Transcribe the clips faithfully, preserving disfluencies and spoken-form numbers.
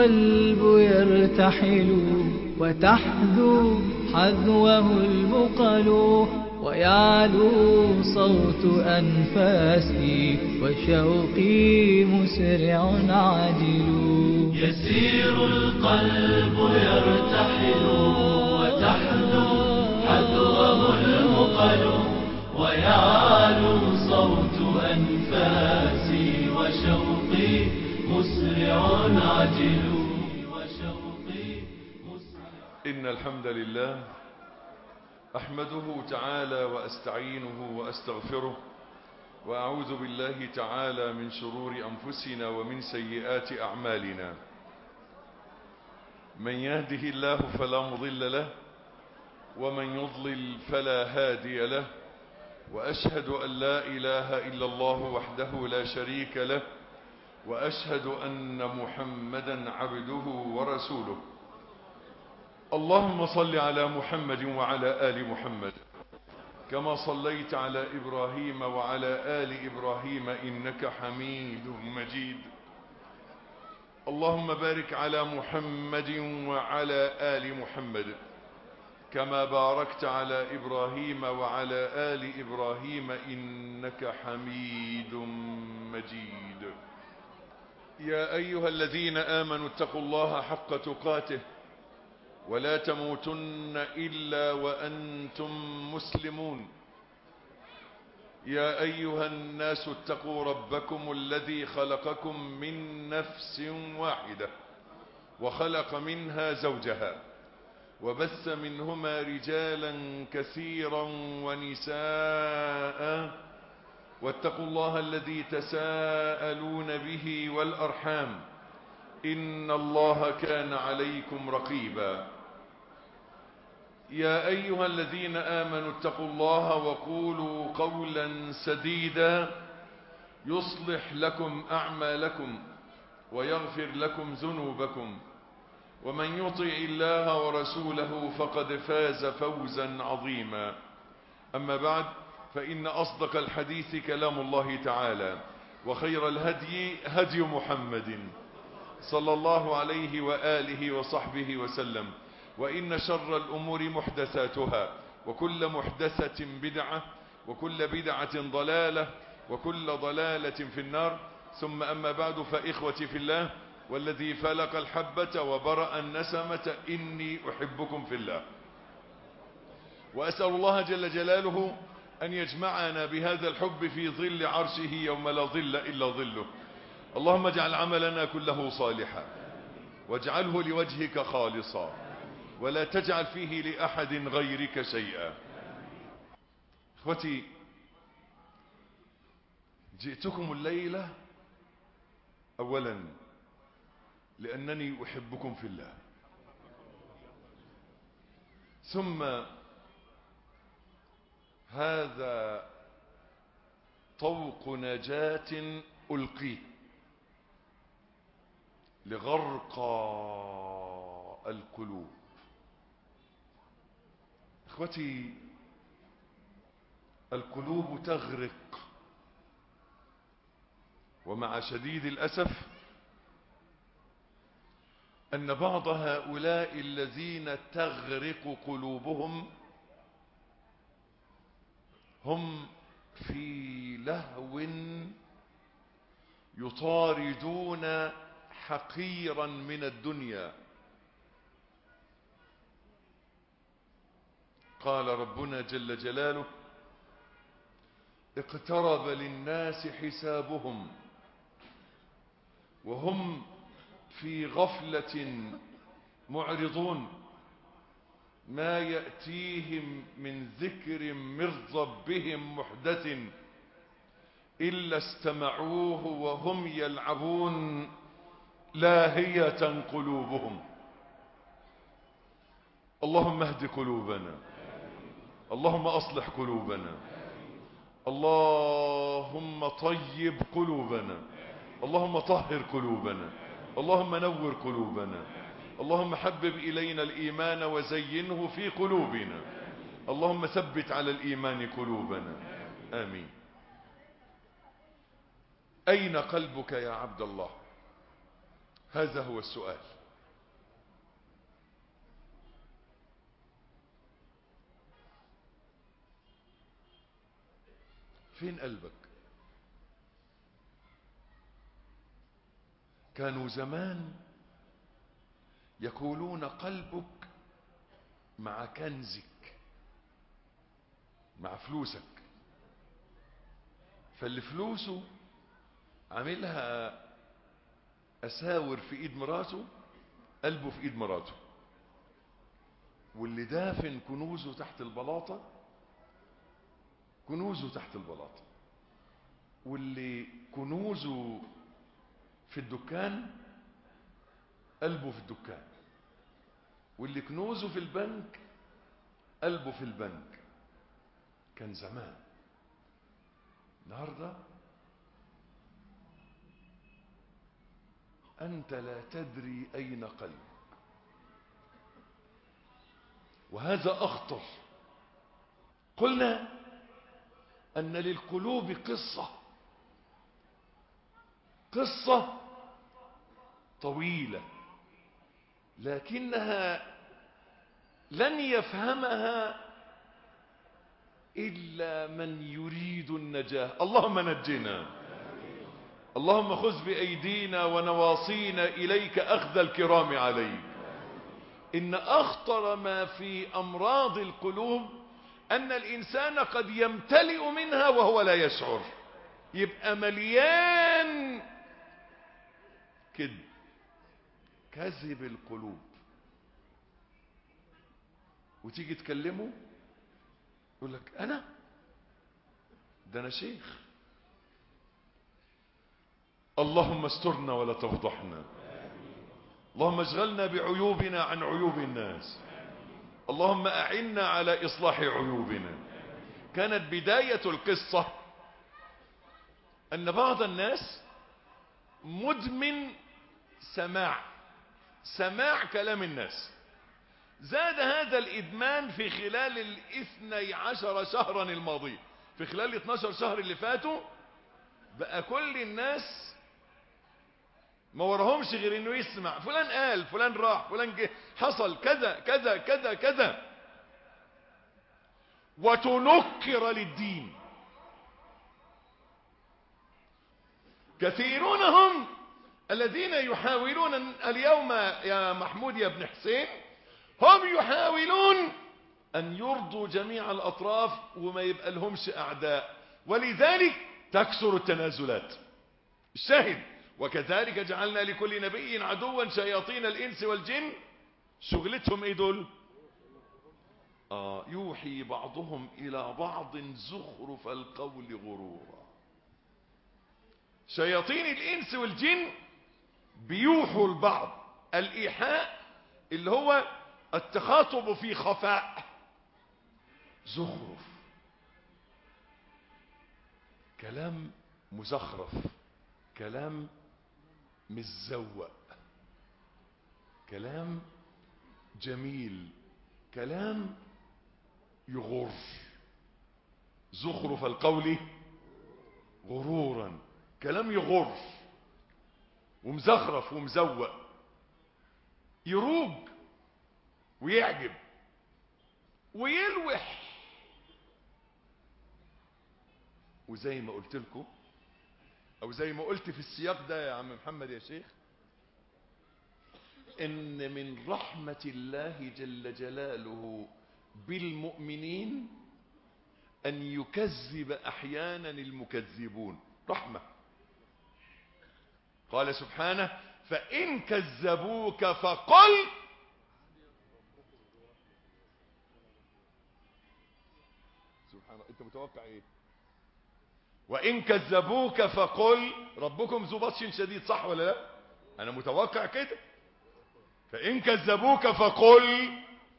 القلب يرتحل وتحذو حذوه البقل ويعلو صوت أنفاسي وشوقي مسرع عاجل. يسير القلب يرتحل وتحذو حذوه البقل ويعلو صوت أنفاسي وشوقي مسرع عاجل. إن الحمد لله أحمده تعالى وأستعينه وأستغفره وأعوذ بالله تعالى من شرور أنفسنا ومن سيئات أعمالنا. من يهده الله فلا مضل له ومن يضلل فلا هادي له، وأشهد أن لا إله إلا الله وحده لا شريك له، وأشهد أن محمدا عبده ورسوله. اللهم صل على محمد وعلى آل محمد كما صليت على إبراهيم وعلى آل إبراهيم إنك حميد مجيد. اللهم بارك على محمد وعلى آل محمد كما باركت على إبراهيم وعلى آل إبراهيم إنك حميد مجيد. يا أيها الذين آمنوا اتقوا الله حق تقاته ولا تموتن إلا وأنتم مسلمون. يا أيها الناس اتقوا ربكم الذي خلقكم من نفس واحدة وخلق منها زوجها وبث منهما رجالا كثيرا ونساء، واتقوا الله الذي تساءلون به والأرحام إن الله كان عليكم رقيبا. يا أيها الذين آمنوا اتقوا الله وقولوا قولا سديدا يصلح لكم أعمالكم ويغفر لكم ذنوبكم، ومن يطع الله ورسوله فقد فاز فوزا عظيما. أما بعد، فإن أصدق الحديث كلام الله تعالى، وخير الهدي هدي محمد صلى الله عليه وآله وصحبه وسلم، وإن شر الأمور محدثاتها، وكل محدثة بدعة، وكل بدعة ضلالة، وكل ضلالة في النار. ثم أما بعد، فإخوتي في الله والذي فلق الحبة وبرأ النسمة إني أحبكم في الله، وأسأل الله جل جلاله أن يجمعنا بهذا الحب في ظل عرشه يوم لا ظل إلا ظله. اللهم اجعل عملنا كله صالحا واجعله لوجهك خالصا ولا تجعل فيه لأحد غيرك شيئا. اخوتي، جئتكم الليلة أولا لأنني أحبكم في الله، ثم هذا طوق نجاة ألقيه لغرقى القلوب. اخوتي، القلوب تغرق، ومع شديد الأسف أن بعض هؤلاء الذين تغرق قلوبهم هم في لهو يطاردون حقيرا من الدنيا. قال ربنا جل جلاله: اقترب للناس حسابهم وهم في غفلة معرضون، ما يأتيهم من ذكر من ربهم محدث إلا استمعوه وهم يلعبون لاهية قلوبهم. اللهم اهد قلوبنا، اللهم أصلح قلوبنا، اللهم طيب قلوبنا، اللهم طهر قلوبنا، اللهم نور قلوبنا، اللهم حبب إلينا الإيمان وزينه في قلوبنا، اللهم ثبت على الإيمان قلوبنا، آمين. أين قلبك يا عبد الله؟ هذا هو السؤال. فين قلبك؟ كانوا زمان يقولون قلبك مع كنزك، مع فلوسك. فاللي فلوسه عاملها أساور في ايد مراته، قلبه في ايد مراته. واللي دافن كنوزه تحت البلاطة، كنوزه تحت البلاطة. واللي كنوزه في الدكان، قلبه في الدكان. واللي كنوزه في البنك، قلبه في البنك. كان زمان. النهارده أنت لا تدري أين قلبك، وهذا أخطر. قلنا أن للقلوب قصة، قصة طويلة، لكنها لن يفهمها إلا من يريد النجاة. اللهم نجنا، اللهم خذ بأيدينا ونواصينا إليك أخذ الكرام عليك. إن أخطر ما في أمراض القلوب أن الإنسان قد يمتلئ منها وهو لا يشعر، يبقى مليان كذب، كذب القلوب. وتيجي تكلمه يقول لك أنا ده أنا شيخ. اللهم استرنا ولا تفضحنا، اللهم اشغلنا بعيوبنا عن عيوب الناس، اللهم أعنا على إصلاح عيوبنا. كانت بداية القصة أن بعض الناس مدمن سماع سماع كلام الناس. زاد هذا الإدمان في خلال الاثني عشر شهرا الماضية. في خلال الاثناشر شهر اللي فاتوا بقى كل الناس ما وراهمش غير انه يسمع فلان قال، فلان راح، فلان جه، حصل كذا كذا كذا كذا، وتنكر للدين. كثيرون هم الذين يحاولون اليوم يا محمود يا ابن حسين، هم يحاولون أن يرضوا جميع الأطراف وما يبقى لهمش أعداء، ولذلك تكثر التنازلات. الشاهد: وكذلك جعلنا لكل نبي عدوا شياطين الإنس والجن. شغلتهم ايه دول؟ آه يوحي بعضهم إلى بعض زخرف القول غرورا. شياطين الإنس والجن بيوحوا البعض. الإيحاء اللي هو التخاطب في خفاء، زخرف، كلام مزخرف، كلام مزوق، كلام جميل، كلام يغر. زخرف القول غرورا، كلام يغر ومزخرف ومزوق، يروج ويعجب ويلوح. وزي ما قلت لكم، او زي ما قلت في السياق ده يا عم محمد يا شيخ، ان من رحمة الله جل جلاله بالمؤمنين ان يكذب احيانا المكذبون. رحمة. قال سبحانه: فإن كذبوك فقل. سبحان الله، انت متوقع ايه؟ وإن كذبوك فقل ربكم ذو بطش شديد، صح ولا لا؟ انا متوقع كده. فإن كذبوك فقل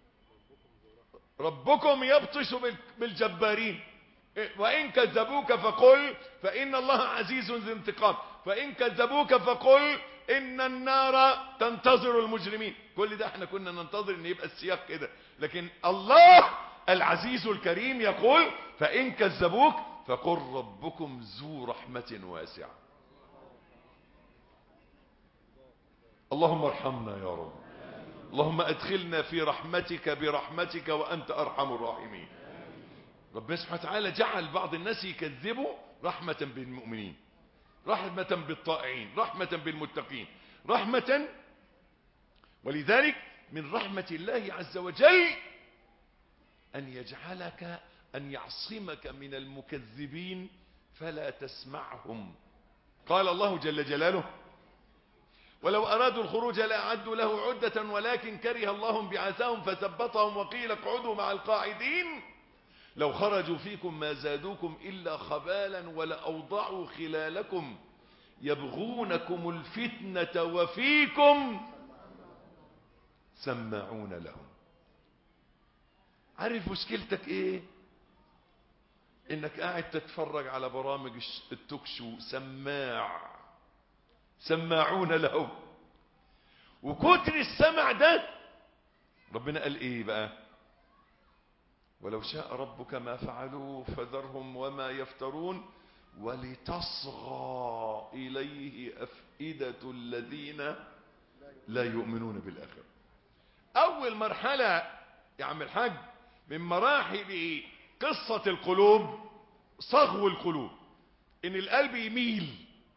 ربكم يبطش بالجبارين. وإن كذبوك فقل فإن الله عزيز ذو انتقام. فإن كذبوك فقل إن النار تنتظر المجرمين. كل ده احنا كنا ننتظر ان يبقى السياق كده، لكن الله العزيز الكريم يقول: فإن كذبوك فقل ربكم ذو رحمة واسعة. اللهم ارحمنا يا رب. اللهم ادخلنا في رحمتك برحمتك وأنت أرحم الراحمين. ربنا سبحانه وتعالى جعل بعض الناس يكذبوا رحمة بالمؤمنين، رحمة بالطائعين، رحمة بالمتقين، رحمة. ولذلك من رحمة الله عز وجل أن يجعلك أن يعصمك من المكذبين فلا تسمعهم. قال الله جل جلاله: ولو أرادوا الخروج لأعدوا له عدة ولكن كره الله بعثاهم فثبطهم وقيل اقعدوا مع القاعدين لو خرجوا فيكم ما زادوكم إلا خبالا ولأوضعوا خلالكم يبغونكم الفتنة وفيكم سماعون لهم. عارف مشكلتك ايه؟ انك قاعد تتفرج على برامج التوكشو، سماع سماعون لهم. وكتر السمع ده ربنا قال ايه بقى؟ ولو شاء ربك ما فعلوه فذرهم وما يفترون ولتصغى إليه أفئدة الذين لا يؤمنون بالآخرة. أول مرحلة يا عم الحاج من مراحل قصة القلوب صغو القلوب، إن القلب يميل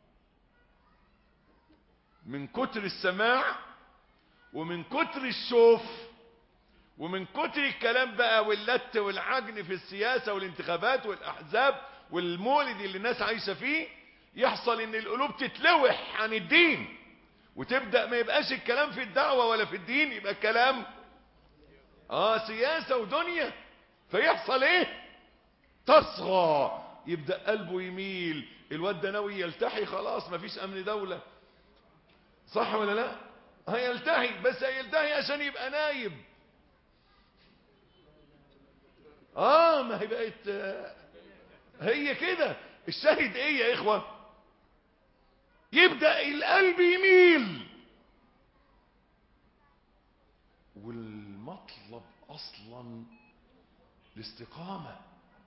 من كتر السماع ومن كتر الشوف ومن كتر الكلام بقى واللت والعجن في السياسة والانتخابات والأحزاب والمولد اللي الناس عايشة فيه، يحصل ان القلوب تتلوح عن الدين وتبدأ ما يبقاش الكلام في الدعوة ولا في الدين، يبقى الكلام اه سياسة ودنيا. فيحصل ايه؟ تصغى، يبدأ قلبه يميل. الواد ده ناوي يلتحي، خلاص مفيش امن دولة، صح ولا لا؟ هيلتحي، بس هيلتحي عشان يبقى نايب. اه ما هي بقت آه هي كده. الشاهد ايه يا اخوة؟ يبدأ القلب يميل، والمطلب اصلا الاستقامة.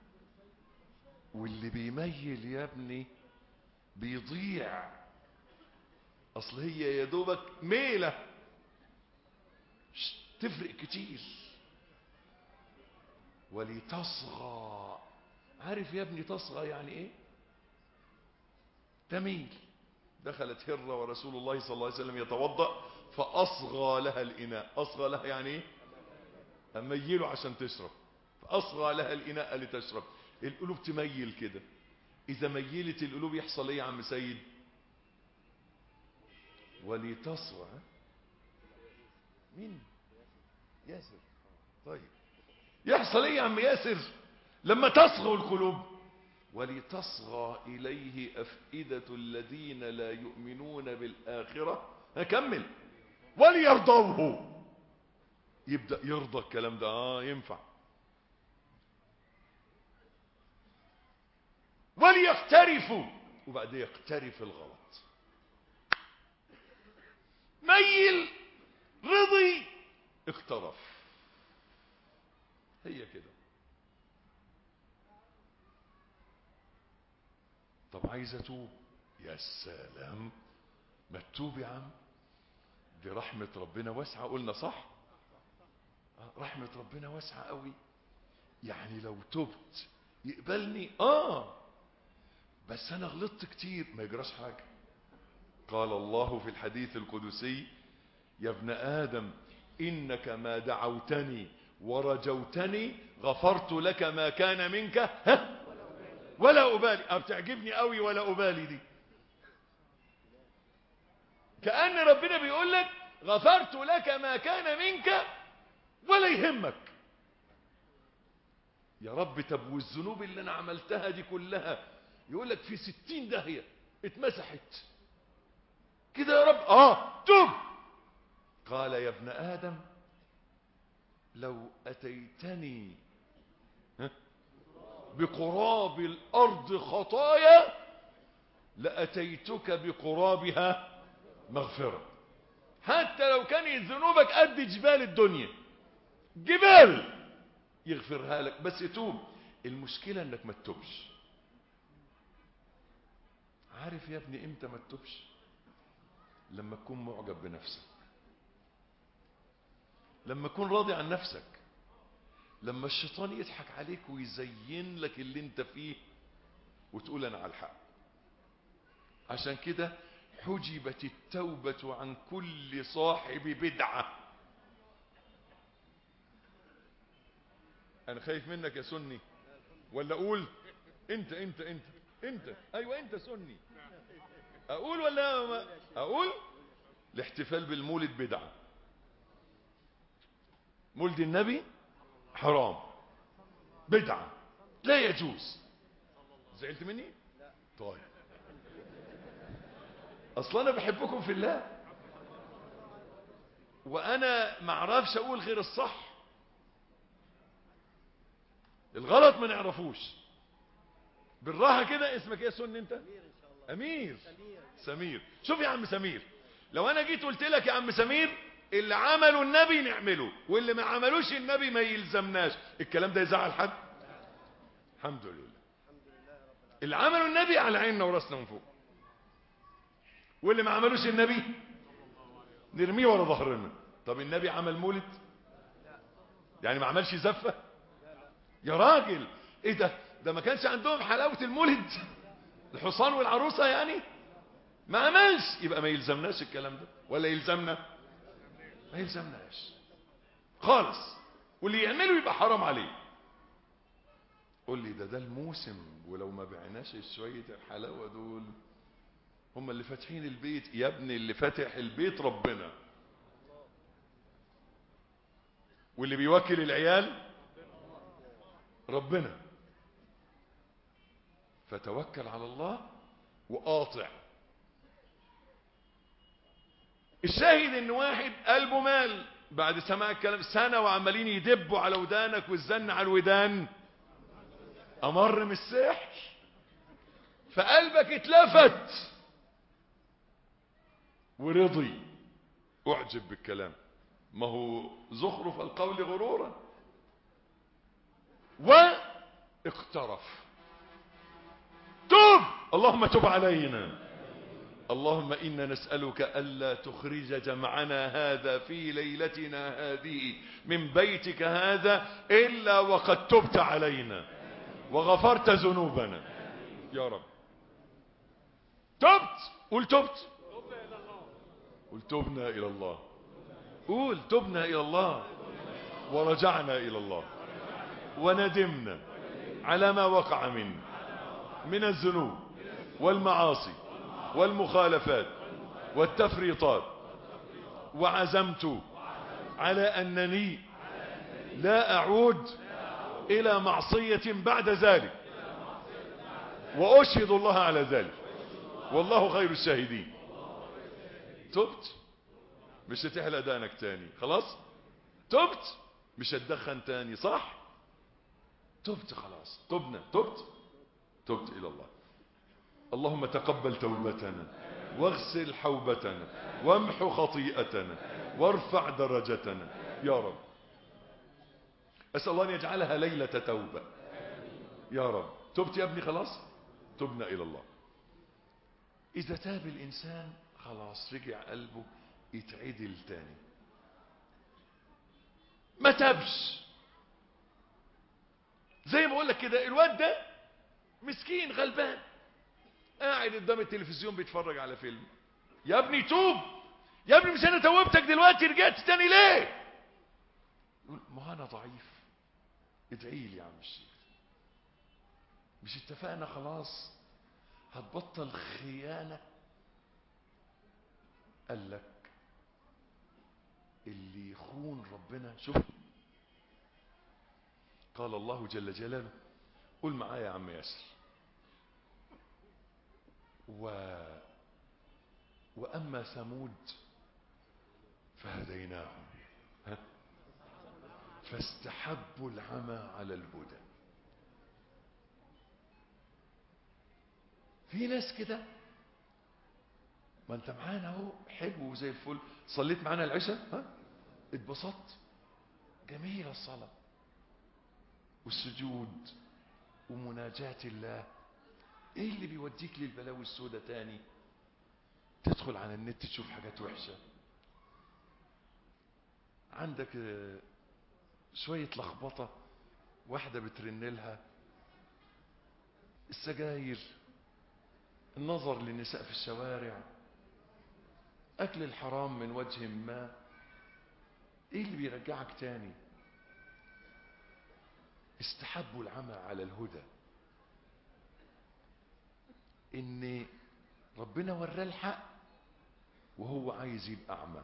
واللي بيميل يا ابني بيضيع. اصل هي يا دوبك ميلة تفرق كتير. ولتصغى، عارف يا ابني تصغى يعني ايه؟ تميل. دخلت هرة ورسول الله صلى الله عليه وسلم يتوضأ فأصغى لها الإناء. أصغى لها يعني ايه؟ أميله عشان تشرب، فأصغى لها الإناء لتشرب. القلوب تميل كده. إذا ميلت القلوب يحصل ايه يا عم سيد؟ ولتصغى. مين؟ ياسر. طيب يحصل ايه يا عم ياسر لما تصغى القلوب؟ ولتصغى إليه أفئدة الذين لا يؤمنون بالآخرة. هكمل. وليرضوه، يبدأ يرضى الكلام ده. اه ينفع. وليقترفوا، وبعدين يقترف الغلط. ميل، رضي، اقترف. هي كده. طب عايز اتوب؟ يا سلام، ما تتوب يا عم، دي رحمة ربنا واسعة. قلنا صح؟ رحمة ربنا واسعة قوي. يعني لو تبت يقبلني؟ اه بس انا غلطت كتير، ما يجراش حاجة. قال الله في الحديث القدسي: يا ابن آدم إنك ما دعوتني ورجوتني غفرت لك ما كان منك ها ولا أبالي. أه بتعجبني قوي ولا أبالي دي. كأن ربنا بيقول لك غفرت لك ما كان منك ولا يهمك. يا رب طب والذنوب اللي أنا عملتها دي كلها، يقول لك في ستين داهية اتمسحت كده يا رب. آه توب. قال يا ابن آدم لو أتيتني بقراب الأرض خطايا لأتيتك بقرابها مغفرة. حتى لو كانت ذنوبك قد جبال الدنيا، جبال يغفرها لك، بس توب. المشكلة انك ما تتوبش. عارف يا ابني امتى ما تتوبش؟ لما تكون معجب بنفسك، لما تكون راضي عن نفسك، لما الشيطان يضحك عليك ويزين لك اللي انت فيه وتقول انا على الحق. عشان كده حجبت التوبة عن كل صاحب بدعة. انا خايف منك يا سني، ولا اقول انت انت انت انت ايوه انت سني، اقول ولا ما اقول؟ الاحتفال بالمولد بدعة، مولد النبي حرام بدعة لا يجوز. زعلت مني؟ طيب اصلا انا بحبكم في الله، وانا ما اعرفش اقول غير الصح، الغلط ما نعرفوش. بالراحه كده. اسمك ايه يا سن انت؟ امير. سمير. شوف يا عم سمير، لو انا جيت قلت لك يا عم سمير اللي عمله النبي نعمله واللي ما عملوش النبي ما يلزمناش، الكلام ده يزعل حد؟ الحمد لله. اللي عمله النبي على عيننا وراسنا من فوق، واللي ما عملوش النبي نرميه ورا ظهرنا. طب النبي عمل مولد؟ يعني ما عملش زفة؟ يا راجل ايه ده؟ ده ما كانش عندهم حلاوة المولد الحصان والعروسة يعني؟ ما عملش، يبقى ما يلزمناش الكلام ده. ولا يلزمنا؟ ما يلزمناش خالص. واللي يعمله يبقى حرام عليه. قول لي ده ده الموسم، ولو ما بعناش شوية الحلاوة دول هم اللي فاتحين البيت. يا ابني اللي فاتح البيت ربنا، واللي بيوكل العيال ربنا. فتوكل على الله وقاطع. الشاهد ان واحد قلبه مال بعد سماع الكلام سنة وعمالين يدبوا على ودانك والزن على الودان، امر من السحر فقلبك اتلفت ورضي، اعجب بالكلام. ما هو زخرف القول غرورا، واقترف. توب، اللهم تب علينا. اللهم إنا نسألك ألا تخرج جمعنا هذا في ليلتنا هذه من بيتك هذا إلا وقد تبت علينا وغفرت ذنوبنا يا رب. تبت. قول تبت. قول تبنا إلى الله. قول تبنا إلى الله ورجعنا إلى الله وندمنا على ما وقع منا من الذنوب والمعاصي والمخالفات والتفريطات، وعزمت على أنني لا أعود إلى معصية بعد ذلك، وأشهد الله على ذلك والله خير الشاهدين. تبت، مش هتحلق دانك تاني خلاص. تبت، مش هتدخن تاني صح. تبت خلاص. تبنا. تبت. تبت إلى الله. اللهم تقبل توبتنا واغسل حوبتنا وامحو خطيئتنا وارفع درجتنا يا رب. أسأل الله أن يجعلها ليلة توبة يا رب. تبت يا ابني خلاص. تبنا إلى الله. إذا تاب الإنسان خلاص رجع قلبه يتعدل تاني. ما تابش زي ما بقول لك كده، الواد ده مسكين غلبان قاعد قدام التلفزيون بيتفرج على فيلم. يا ابني توب يا ابني، مش انا توبتك دلوقتي رجعت تاني ليه؟ يقول ما انا ضعيف. ادعي لي يا عم الشيخ. مش اتفقنا خلاص هتبطل خيانة؟ قال لك اللي يخون ربنا. شوف قال الله جل جلاله، قل معايا يا عم ياسر، و وأما ثمود فهديناهم ها؟ فاستحبوا العمى على الهدى. في ناس كده، ما انت معانا اهو حلو وزي الفل، صليت معانا العشاء ها اتبسطت، جميلة الصلاة والسجود ومناجاة الله. ايه اللي بيوديك للبلاوي السوداء تاني؟ تدخل على النت تشوف حاجات وحشة، عندك شوية لخبطة، واحدة بترن لها، السجاير، النظر للنساء في الشوارع، أكل الحرام من وجه ما. إيه اللي بيرجعك تاني؟ استحبوا العمى على الهدى، إن ربنا وراه الحق وهو عايز يبقى أعمى.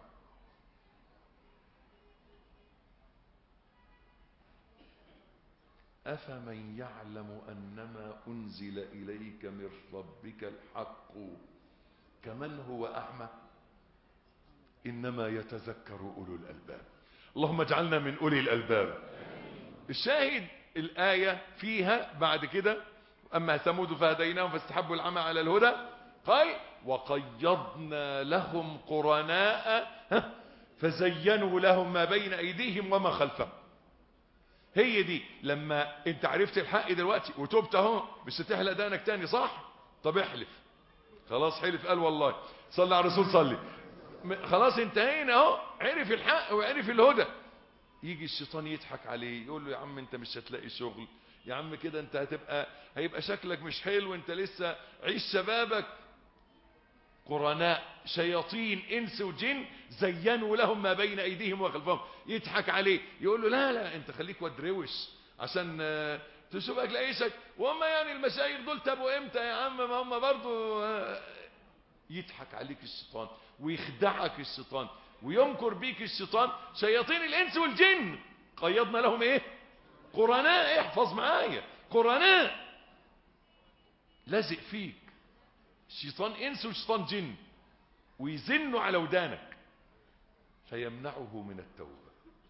أفمن يعلم أنما أنزل إليك من ربك الحق كمن هو أعمى إنما يتذكر أولو الألباب. اللهم اجعلنا من أولي الألباب. الشاهد الآية فيها بعد كده أما ثمود فهديناهم فاستحبوا العمى على الهدى، قال وقيضنا لهم قرناء فزينوا لهم ما بين أيديهم وما خلفهم. هي دي لما انت عرفت الحق دلوقتي وتوبت اهو، مش هتحلق دانك تاني صح؟ طب احلف، خلاص حلف قال والله، صلى على الرسول صلي، خلاص انتهينا اهو، عرف الحق وعرف الهدى. يجي الشيطان يضحك عليه يقول له يا عم انت مش هتلاقي شغل، يا عم كده انت هتبقى هيبقى شكلك مش حلو، انت لسه عيش شبابك. قرناء شياطين انس وجن زينوا لهم ما بين ايديهم وخلفهم، يضحك عليه يقول له لا لا انت خليك ودروش عشان تشوف اكل عيشك، وهم يعني المشايخ دول تابوا امتى يا عم، ما هم برضو. يضحك عليك الشيطان ويخدعك الشيطان ويمكر بيك الشيطان. شياطين الانس والجن قيضنا لهم ايه؟ قرناء. احفظ معايا، قرناء لازق فيك، شيطان انس وشيطان جن، ويزنوا على ودانك فيمنعه من التوبة.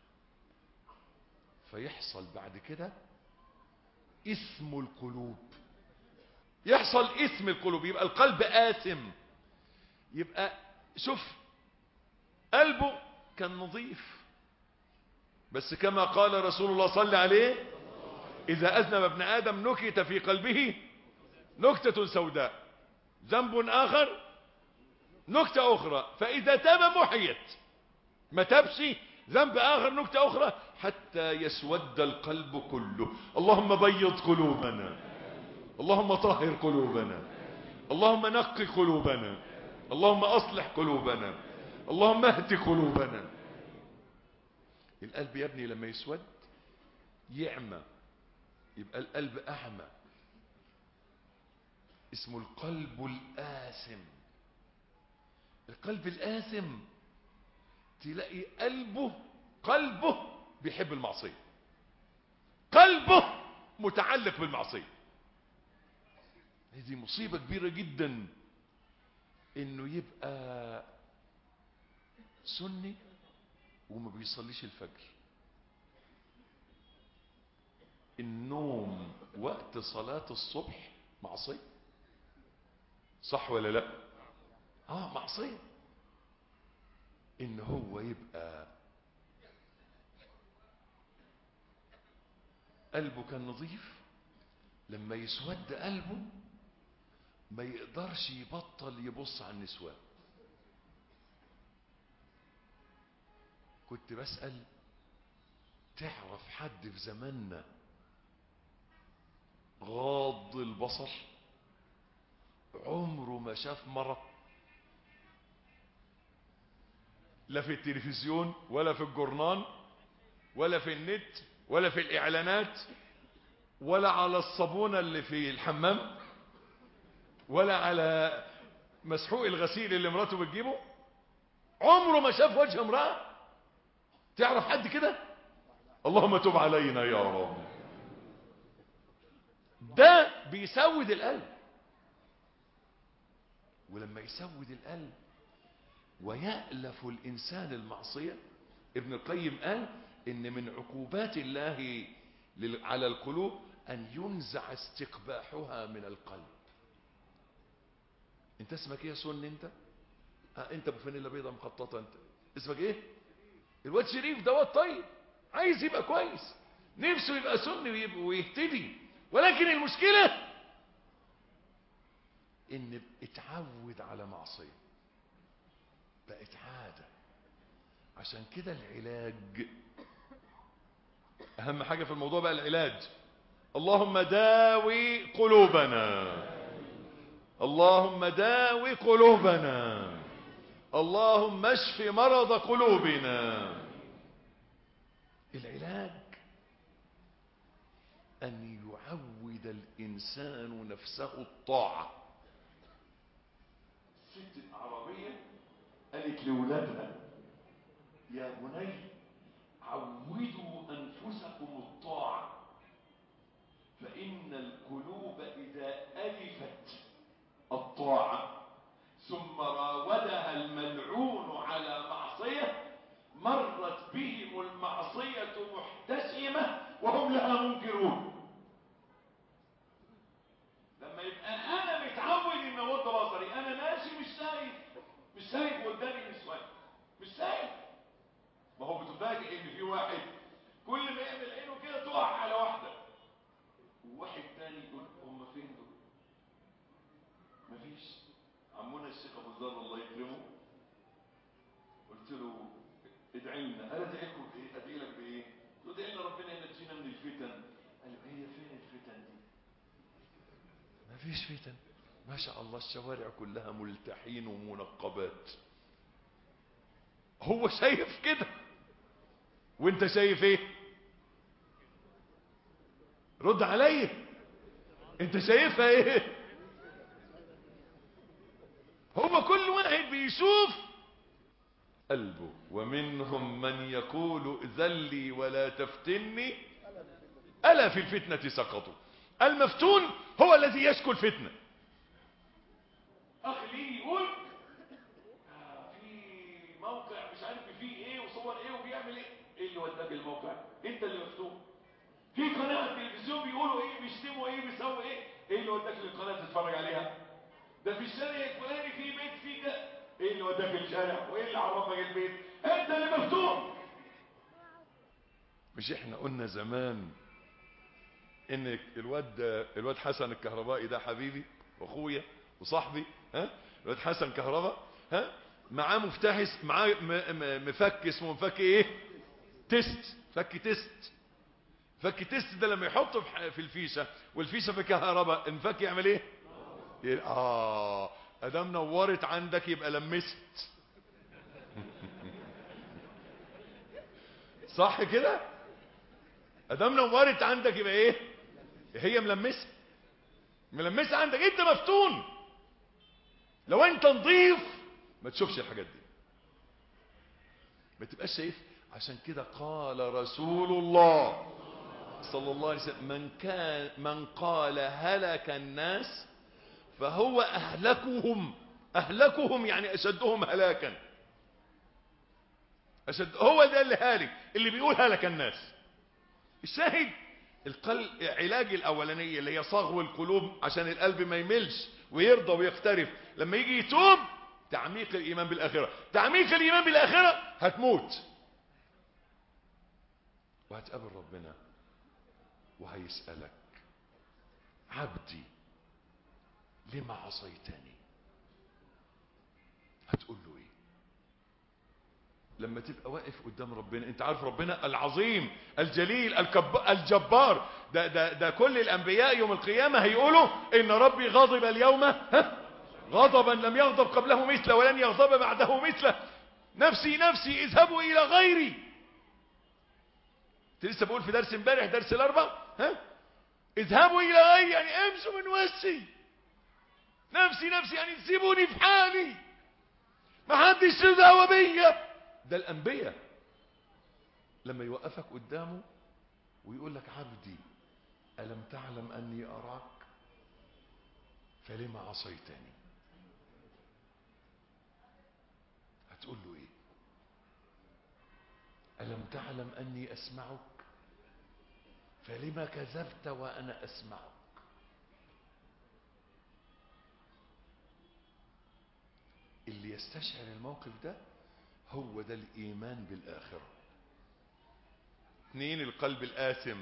فيحصل بعد كده اسم القلوب، يحصل اسم القلوب، يبقى القلب آثم. يبقى شوف قلبه كان نظيف، بس كما قال رسول الله صلى عليه إذا أذنب ابن آدم نكت في قلبه نكتة سوداء، ذنب آخر نكتة أخرى، فإذا تاب محيت. ما تابش ذنب آخر نكتة أخرى حتى يسود القلب كله. اللهم بيض قلوبنا، اللهم طهر قلوبنا، اللهم نقي قلوبنا، اللهم أصلح قلوبنا، اللهم اهد قلوبنا. القلب يا ابني لما يسود يعمى، يبقى القلب أعمى، اسمه القلب الآثم. القلب الآثم تلاقي قلبه قلبه بيحب المعصية، قلبه متعلق بالمعصية. دي مصيبة كبيرة جدا انه يبقى سني وما بيصليش الفجر. النوم وقت صلاة الصبح معصية، صح ولا لا؟ اه معصية. ان هو يبقى قلبه كان نظيف، لما يسود قلبه ما يقدرش يبطل يبص على النسوان. كنت بسأل تعرف حد في زماننا غاض البصر عمره ما شاف مرة، لا في التلفزيون ولا في الجورنال ولا في النت ولا في الاعلانات ولا على الصابونة اللي في الحمام ولا على مسحوق الغسيل اللي مراته بتجيبه؟ عمره ما شاف وجه امرأة. تعرف حد كده؟ اللهم تب علينا يا رب. ده بيسود القلب، ولما يسود القلب ويألف الإنسان المعصية. ابن القيم قال إن من عقوبات الله على القلوب أن ينزع استقباحها من القلب. انت اسمك ايه يا سن انت؟ ها انت ابو فانيلا بيضة مخططة، انت اسمك ايه؟ الواد شريف ده واد طيب عايز يبقى كويس، نفسه يبقى سني ويهتدي، ولكن المشكلة ان اتعود على معصية. بقت عادة. عشان كده العلاج اهم حاجة في الموضوع بقى العلاج. اللهم داوي قلوبنا، اللهم داوي قلوبنا، اللهم اشف مرض قلوبنا. العلاج ان يعود الانسان نفسه الطاعة. الست العربية قالت لولادها يا بني عودوا انفسكم الطاعة، فان القلوب اذا الفت الطاعة ثم راودها الملعون على معصية مرت بهم المعصية محتشمة وهم لها منكرون. لما يبقى انا متعود ان اغض بصري، انا ماشي مش شايف، مش شايف قدامي نسوان، مش شايف. ما هو بتفاجئ ان في واحد كل ما يعمل عينه كده تقع على واحدة، وواحد تاني يقول هم فين دول؟ مفيش. عمونا الشيخ ابو الزر الله يكرمه قلت له ادعي لنا. قال ادعي لكم بايه؟ ادعي لك بايه؟ قلت له ادعي لنا ربنا ينجينا من الفتن. قال له هي فين الفتن دي؟ مفيش فتن، ما شاء الله الشوارع كلها ملتحين ومنقبات. هو شايف كده وانت شايف ايه؟ رد عليا، انت شايفها ايه؟ هو كل واحد بيشوف قلبه. ومنهم من يقول ذلي ولا تفتني ألا في الفتنة سقطوا. المفتون هو الذي يشكو الفتنة. أخ ليه يقول آه في موقع مش عارف فيه ايه وصور ايه وبيعمل ايه. ايه اللي وداك الموقع؟ انت اللي مفتون. في قناة التلفزيون بيقولوا ايه، بيشتموا ايه، بيسووا ايه. ايه اللي وداك للقناة تتفرج عليها؟ ده في الشارع الفلاني في بيت فيه ده. ايه اللي وداك الشارع وايه اللي عرفك البيت؟ انت اللي مفتون. مش احنا قلنا زمان ان الواد الواد حسن الكهربائي ده حبيبي واخويا وصاحبي، ها الواد حسن كهرباء، ها معاه مفتاح معاه مفك اسمه مفك ايه؟ تيست. فك تيست. فك تيست ده لما يحطه في الفيشه والفيشه في كهرباء المفك يعمل ايه؟ اه ادام نورت عندك يبقى لمست. صح كده؟ ادام نورت عندك يبقى ايه؟ هي ملمسه. ملمسه عندك. انت مفتون. لو انت نظيف ما تشوفش الحاجات دي، ما تبقاش شايف. عشان كده قال رسول الله صلى الله عليه وسلم من كان من قال هلك الناس فهو اهلكهم. اهلكهم يعني اشدهم هلاكا. أشد هو ده اللي هالك، اللي بيقول هلك الناس. الشاهد القلب علاج الاولانيه اللي هي صغو القلوب عشان القلب ما يملش ويرضى ويقترف. لما يجي يتوب تعميق الايمان بالاخره. تعميق الايمان بالاخره هتموت وهتقابل ربنا وهيسألك عبدي لما عصيتني. هتقول له ايه لما تبقى واقف قدام ربنا؟ انت عارف ربنا العظيم الجليل الجبار ده, ده, ده كل الانبياء يوم القيامة هيقولوا ان ربي غضب اليوم ها غضبا لم يغضب قبله مثله ولن يغضب بعده مثله. نفسي نفسي اذهبوا الى غيري. انت لسه بقول في درس امبارح درس الاربع ها اذهبوا الى غيري يعني امشوا من وشي. نفسي نفسي يعني سيبوني في حالي، ما حدش له دعوه بيا. ده الانبياء لما يوقفك قدامه ويقول لك عبدي الم تعلم اني اراك فلما عصيتني. هتقول له ايه؟ الم تعلم اني اسمعك فلما كذبت وانا اسمعك. اللي يستشعر الموقف ده هو ده الايمان بالاخره. اثنين القلب الآثم.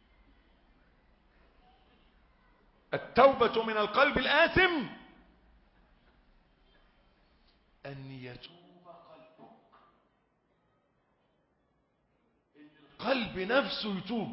التوبة من القلب الآثم ان يتوب القلب نفسه يتوب.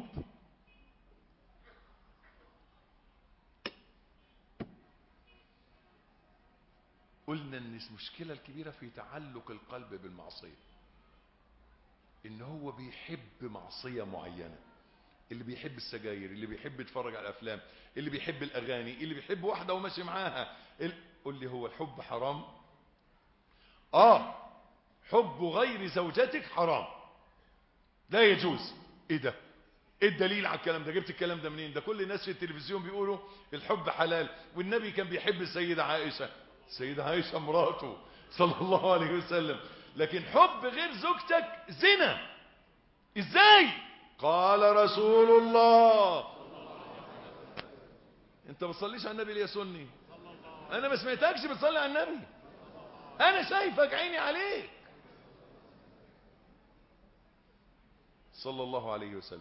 قلنا ان المشكلة الكبيرة في تعلق القلب بالمعصية، ان هو بيحب معصية معينة. اللي بيحب السجاير، اللي بيحب يتفرج على الافلام، اللي بيحب الاغاني، اللي بيحب واحدة وماشي معاها. قل لي هو الحب حرام؟ اه، حب غير زوجتك حرام، لا يجوز. ايه ده؟ ايه الدليل على الكلام ده؟ جبت الكلام ده منين؟ ده كل الناس في التلفزيون بيقولوا الحب حلال، والنبي كان بيحب السيدة عائشة، السيدة عائشة مراته صلى الله عليه وسلم. لكن حب غير زوجتك زنا. ازاي؟ قال رسول الله. انت ما بتصليش على النبي ليه يا سني؟ انا ما سمعتكش بتصلي على النبي، انا شايفك عيني عليك صلى الله عليه وسلم.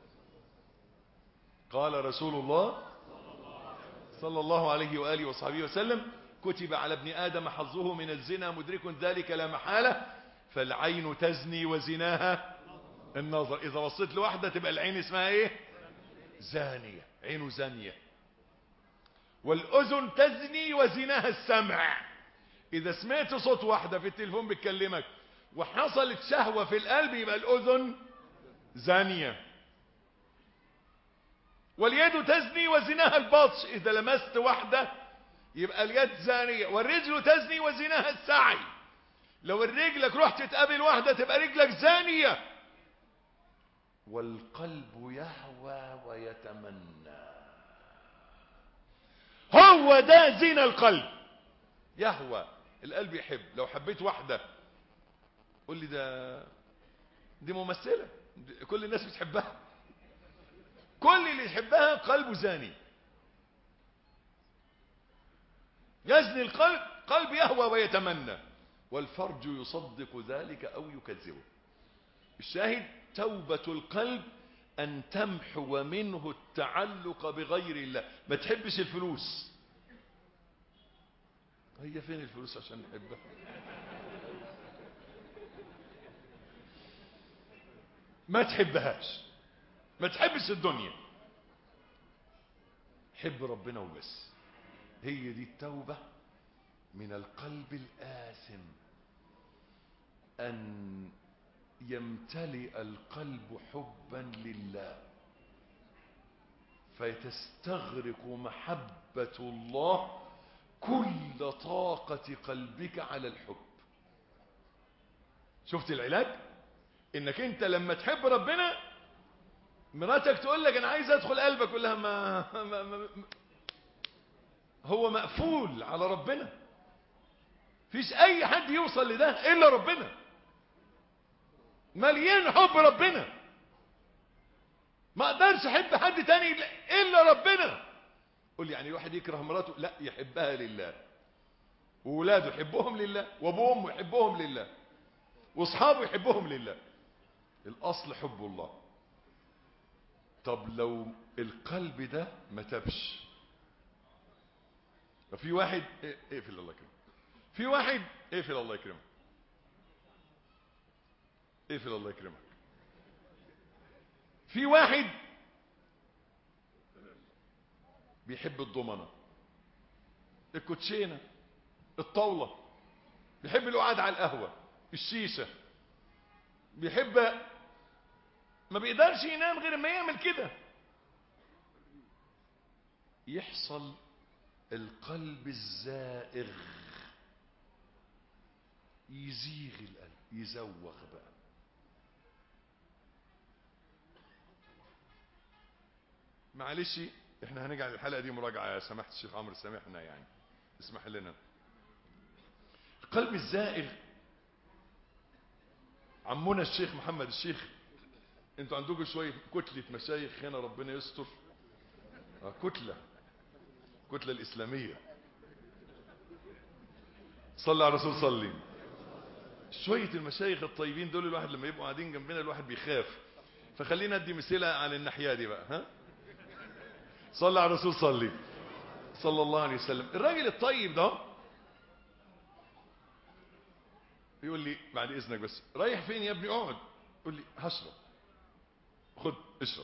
قال رسول الله صلى الله عليه وآله وصحبه وسلم: كتب على ابن آدم حظه من الزنا مدرك ذلك لا محالة، فالعين تزني وزناها النظر. إذا بصيت لواحدة تبقى العين اسمها ايه؟ زانية، عينه زانية. والأذن تزني وزناها السمع. إذا سمعت صوت واحدة في التليفون بتكلمك وحصلت شهوة في القلب يبقى الأذن زانية. واليد تزني وزناها البطش. إذا لمست واحدة يبقى اليد زانية. والرجل تزني وزناها السعي. لو الرجلك رحت تقابل واحدة تبقى رجلك زانية. والقلب يهوى ويتمنى، هو ده زنا القلب. يهوى، القلب يحب. لو حبيت واحدة قول لي ده دي ممثلة، كل الناس بتحبها، كل اللي يحبها قلبه زاني. يزني القلب، قلب يهوى ويتمنى، والفرج يصدق ذلك أو يكذبه. الشاهد: توبة القلب أن تمحو منه التعلق بغير الله. ما تحبش الفلوس. هي فين الفلوس عشان نحبها؟ ما تحبهاش، ما تحبش الدنيا، حب ربنا وبس. هي دي التوبة من القلب الآثم، أن يمتلئ القلب حبا لله فتستغرق محبة الله كل طاقة قلبك على الحب. شفت العلاج؟ انك انت لما تحب ربنا مراتك تقول لك انا عايز ادخل قلبك، قول لها ما, ما, ما هو مقفول على ربنا. فيش اي حد يوصل لده الا ربنا، مليان حب ربنا. ما اقدرش احب حد تاني الا ربنا. قول لي يعني واحد يكره مراته؟ لا، يحبها لله، وولاده يحبهم لله، وابوه وامه يحبهم لله، واصحابه يحبهم لله. الاصل حب الله. طب لو القلب ده ما تبش، في واحد اقفل الله يكرمك، في واحد اقفل الله يكرمك، اقفل الله يكرمك، في واحد بيحب الضمنة، الكوتشينة، الطاولة، بيحب القعاد على القهوة، الشيشة، بيحب، ما بيقدرش ينام غير ما يعمل كده. يحصل القلب الزائغ يزيغ القلب، يزوغ بقى. معلش احنا هنجعل الحلقة دي مراجعة يا سماحة الشيخ عمرو، سامحنا يعني، اسمح لنا. القلب الزائغ، عمونا الشيخ محمد الشيخ، انتوا عندكم شوية كتلة مشايخ هنا ربنا يستر، اه كتلة كتلة الإسلامية، صلى على الرسول صلي. شوية المشايخ الطيبين دول الواحد لما يبقوا قاعدين جنبنا الواحد بيخاف، فخلينا ادي مثلة عن الناحية دي بقى. ها، صلى على الرسول صلي صلى الله عليه وسلم. الراجل الطيب ده يقول لي بعد اذنك بس رايح فين يا ابني؟ اقعد. يقول لي هشرب. خد اشرب.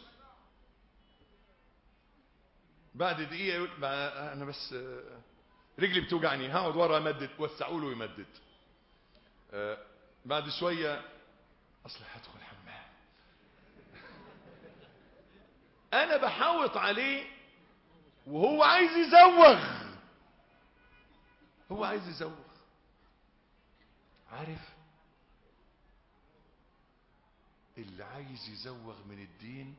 بعد دقيقة يقول انا بس رجلي بتوجعني هقعد ورا امدد، وسعوا له يمدد. آه بعد شوية اصل هدخل حمام. انا بحاوط عليه وهو عايز يزوغ، هو عايز يزوغ. عارف اللي عايز يزوغ من الدين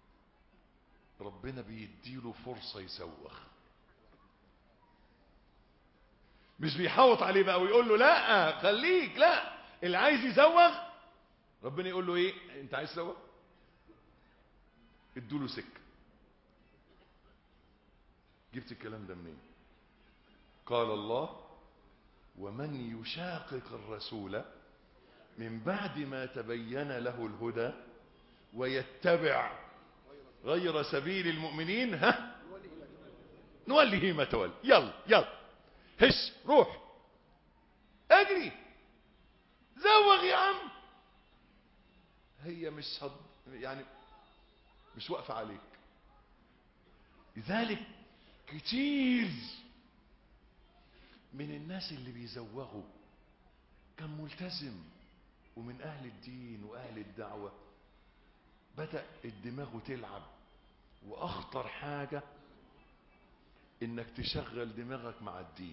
ربنا بيديله فرصة يزوغ، مش بيحاوط عليه بقى ويقول له لا خليك، لا، اللي عايز يزوغ ربنا يقول له ايه؟ انت عايز تزوغ؟ ادوله سكة. جبت الكلام ده منين؟ قال الله ومن يشاقق الرسول من بعد ما تبين له الهدى ويتبع غير سبيل المؤمنين ها نوليه ما تولى. يلا يلا هش روح اجري زوغ يا عم. هي مش هض... يعني مش واقفة عليك. لذلك كتير من الناس اللي بيزوغوا كان ملتزم ومن اهل الدين واهل الدعوة، بدأ الدماغ تلعب. واخطر حاجة انك تشغل دماغك مع الدين.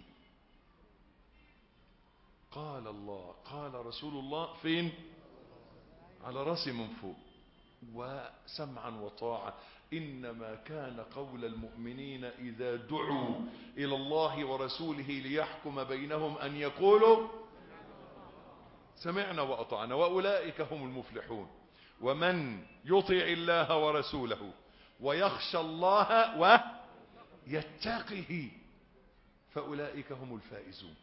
قال الله قال رسول الله فين؟ على راسي من فوق. وسمعا وطاعة. إنما كان قول المؤمنين إذا دعوا إلى الله ورسوله ليحكم بينهم أن يقولوا سمعنا وأطعنا وأولئك هم المفلحون. ومن يطع الله ورسوله ويخشى الله ويتقه فأولئك هم الفائزون.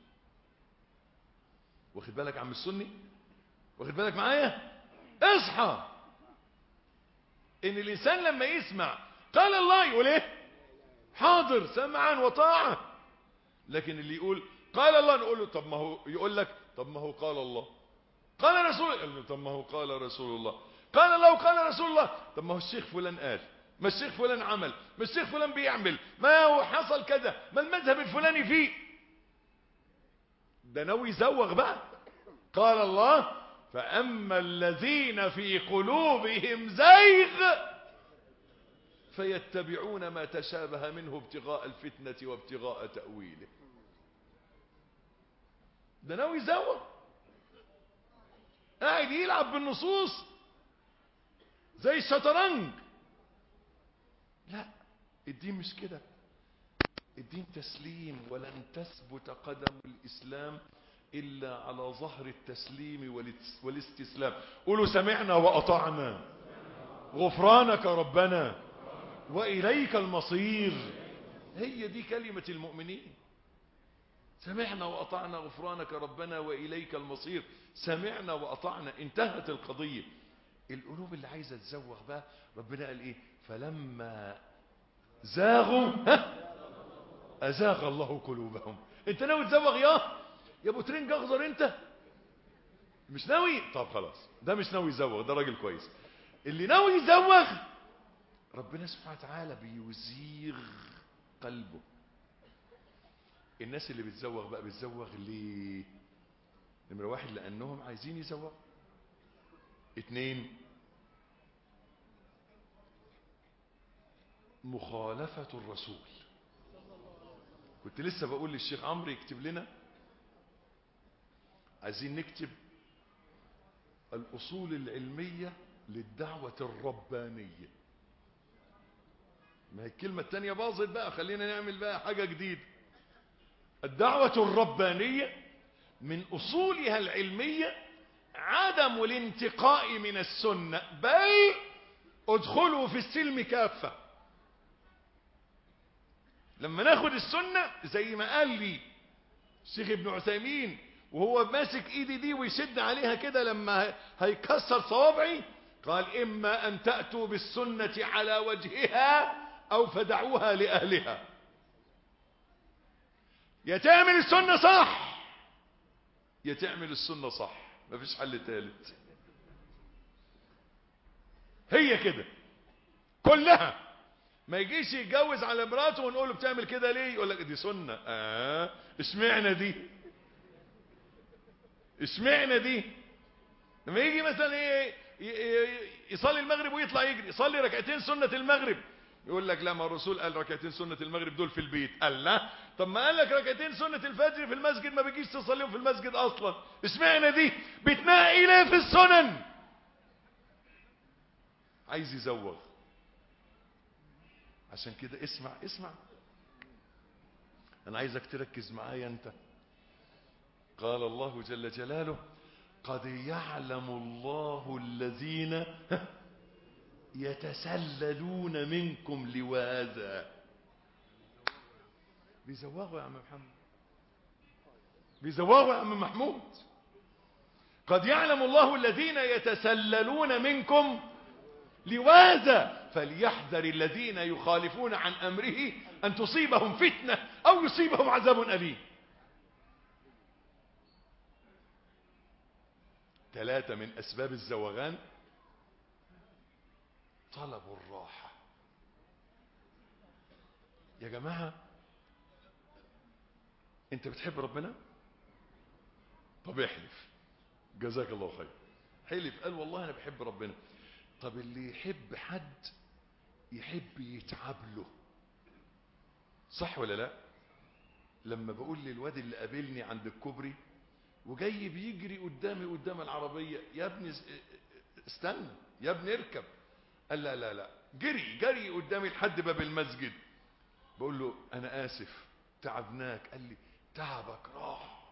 واخد بالك عم السني؟ واخد بالك معايا؟ اصحى. ان الانسان لما يسمع قال الله يقول ايه؟ حاضر سمعا وطاعة. لكن اللي يقول قال الله نقول له طب ما هو، يقول لك طب ما هو قال الله قال رسول الله، طب ما هو قال رسول الله قال الله وقال رسول الله. طب ما هو الشيخ فلان قال، ما الشيخ فلان عمل، ما الشيخ فلان بيعمل، ما هو حصل كذا، ما المذهب الفلاني فيه. ده ناوي يزوغ بقى. قال الله فأما الذين في قلوبهم زيغ فيتبعون ما تشابه منه ابتغاء الفتنة وابتغاء تأويله. ده ناوي يزوغ، قاعد يلعب بالنصوص زي الشطرنج. لا، الدين مش كده. الدين تسليم، ولن تثبت قدم الإسلام إلا على ظهر التسليم والاستسلام. قولوا سمعنا وأطعنا غفرانك ربنا وإليك المصير. هي دي كلمة المؤمنين. سمعنا وأطعنا غفرانك ربنا وإليك المصير. سمعنا وأطعنا، انتهت القضية. القلوب اللي عايزة تزوغ بقى ربنا قال ايه؟ فلما زاغوا ها أزاغ الله قلوبهم. انت ناوي تزوغ يا يا ابو ترنج اخضر؟ انت مش ناوي؟ طب خلاص، ده مش ناوي يزوغ، ده راجل كويس. اللي ناوي يزوغ ربنا سبحانه وتعالى بيزيغ قلبه. الناس اللي بتزوغ بقى بتزوغ ليه؟ نمرة واحد لأنهم عايزين يزوغ. اتنين مخالفة الرسول. كنت لسه بقول للشيخ عمرو يكتب لنا، عايزين نكتب الأصول العلمية للدعوة الربانية. ما هي الكلمة التانية باظت بقى، خلينا نعمل بقى حاجة جديدة. الدعوة الربانية من أصولها العلمية عدم الانتقاء من السنة، بل ادخلوا في السلم كافة. لما ناخد السنة زي ما قال لي الشيخ ابن عثيمين وهو ماسك ايدي دي ويشد عليها كده لما هيكسر صوابعي، قال اما ان تأتوا بالسنة على وجهها او فدعوها لأهلها. يا تعمل السنة صح يا تعمل السنة صح، مفيش حل ثالث. هي كده كلها. ما يجيش يتجوز على مراته ونقول له بتعمل كده ليه؟ يقول لك دي سنة. اه اشمعنى دي؟ اشمعنى دي؟ لما يجي مثلا ايه يصلي المغرب ويطلع يجري يصلي ركعتين سنة المغرب، يقول لك لا، ما الرسول قال ركعتين سنة المغرب دول في البيت. قال لا، طب ما قال لك ركعتين سنة الفجر في المسجد، ما بيجيش تصليهم في المسجد اصلا. اشمعنى دي؟ بتنقي ليه في السنن؟ عايز يزوغ. عشان كده اسمع اسمع، انا عايزك تركز معايا انت. قال الله جل جلاله: قد يعلم الله الذين يتسللون منكم لواذا. بيزوغوا يا عم محمد، بيزوغوا يا عم محمود. قد يعلم الله الذين يتسللون منكم لواذا فليحذر الذين يخالفون عن امره ان تصيبهم فتنة او يصيبهم عذاب اليم. ثلاثة من اسباب الزوغان: طلب الراحة. يا جماعة انت بتحب ربنا؟ طب احلف، جزاك الله خير. حلف قال والله انا بحب ربنا. طب اللي يحب حد يحب يتعب له، صح ولا لا؟ لما بقول للواد اللي قابلني عند الكوبري وجاي بيجري قدامي قدام العربية: يا ابني استنى، يا ابني اركب. قال لا لا لا، جري جري قدامي لحد باب المسجد. بقول له انا اسف تعبناك. قال لي تعبك راحة،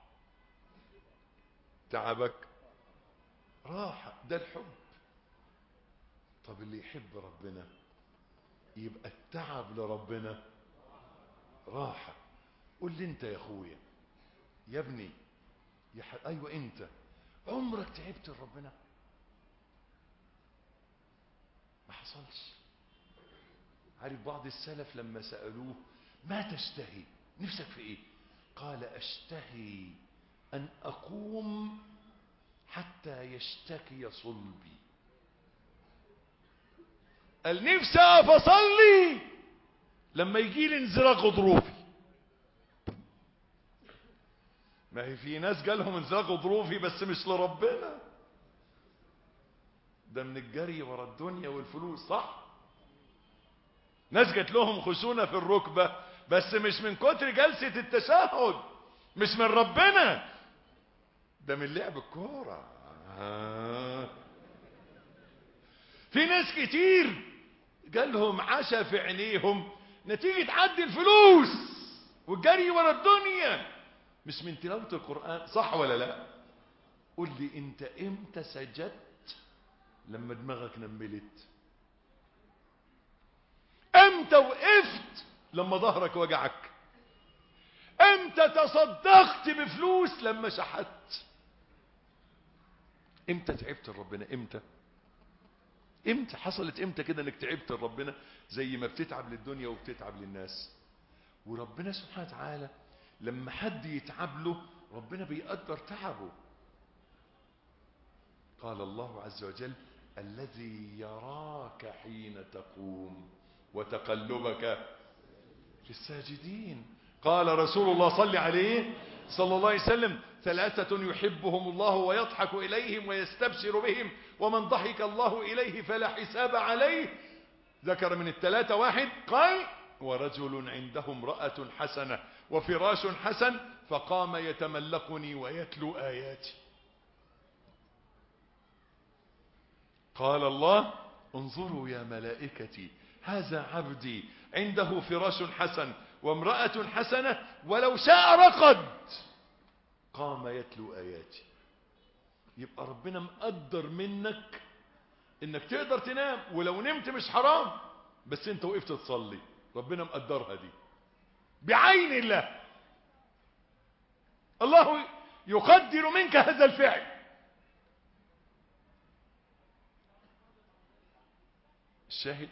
تعبك راحة، ده الحب. طب اللي يحب ربنا يبقى التعب لربنا راحة. قول لي انت يا اخويا، يا ابني، يا ح... ايوه انت، عمرك تعبت لربنا؟ ما حصلش. عارف بعض السلف لما سألوه ما تشتهي، نفسك في ايه؟ قال اشتهي ان اقوم حتى يشتكي صلبي. قال نفسي اقف اصلي لما يجي لي انزلاق غضروفي. ما هي في ناس جالهم انزلاق غضروفي بس مش لربنا، ده من الجري ورا الدنيا والفلوس، صح؟ ناس جات لهم خشونة في الركبة بس مش من كتر جلسة التشهد، مش من ربنا، ده من لعب الكورة. آه. في ناس كتير جالهم عشا في عينيهم نتيجة عد الفلوس والجري ورا الدنيا، مش من تلاوة القرآن، صح ولا لا؟ قول لي انت امتى سجدت لما دماغك نملت؟ امتى وقفت لما ظهرك وجعك؟ امتى تصدقت بفلوس لما شحت؟ امتى تعبت لربنا؟ امتى امتى حصلت امتى كده انك تعبت لربنا زي ما بتتعب للدنيا وبتتعب للناس؟ وربنا سبحانه وتعالى لما حد يتعب له ربنا بيقدر تعبه. قال الله عز وجل: الذي يراك حين تقوم وتقلبك في الساجدين. قال رسول الله صلى عليه صلى الله عليه وسلم: ثلاثة يحبهم الله ويضحك إليهم ويستبشر بهم ومن ضحك الله إليه فلا حساب عليه. ذكر من الثلاثة واحد قال: ورجل عنده امرأة حسنة وفراش حسن فقام يتملقني ويتلو آياتي. قال الله: انظروا يا ملائكتي هذا عبدي عنده فراش حسن وامرأة حسنة ولو شاء رقد قام يتلو آياتي. يبقى ربنا مقدر منك انك تقدر تنام، ولو نمت مش حرام، بس انت وقفت تصلي ربنا مقدرها دي بعين الله. الله يقدر منك هذا الفعل. الشاهد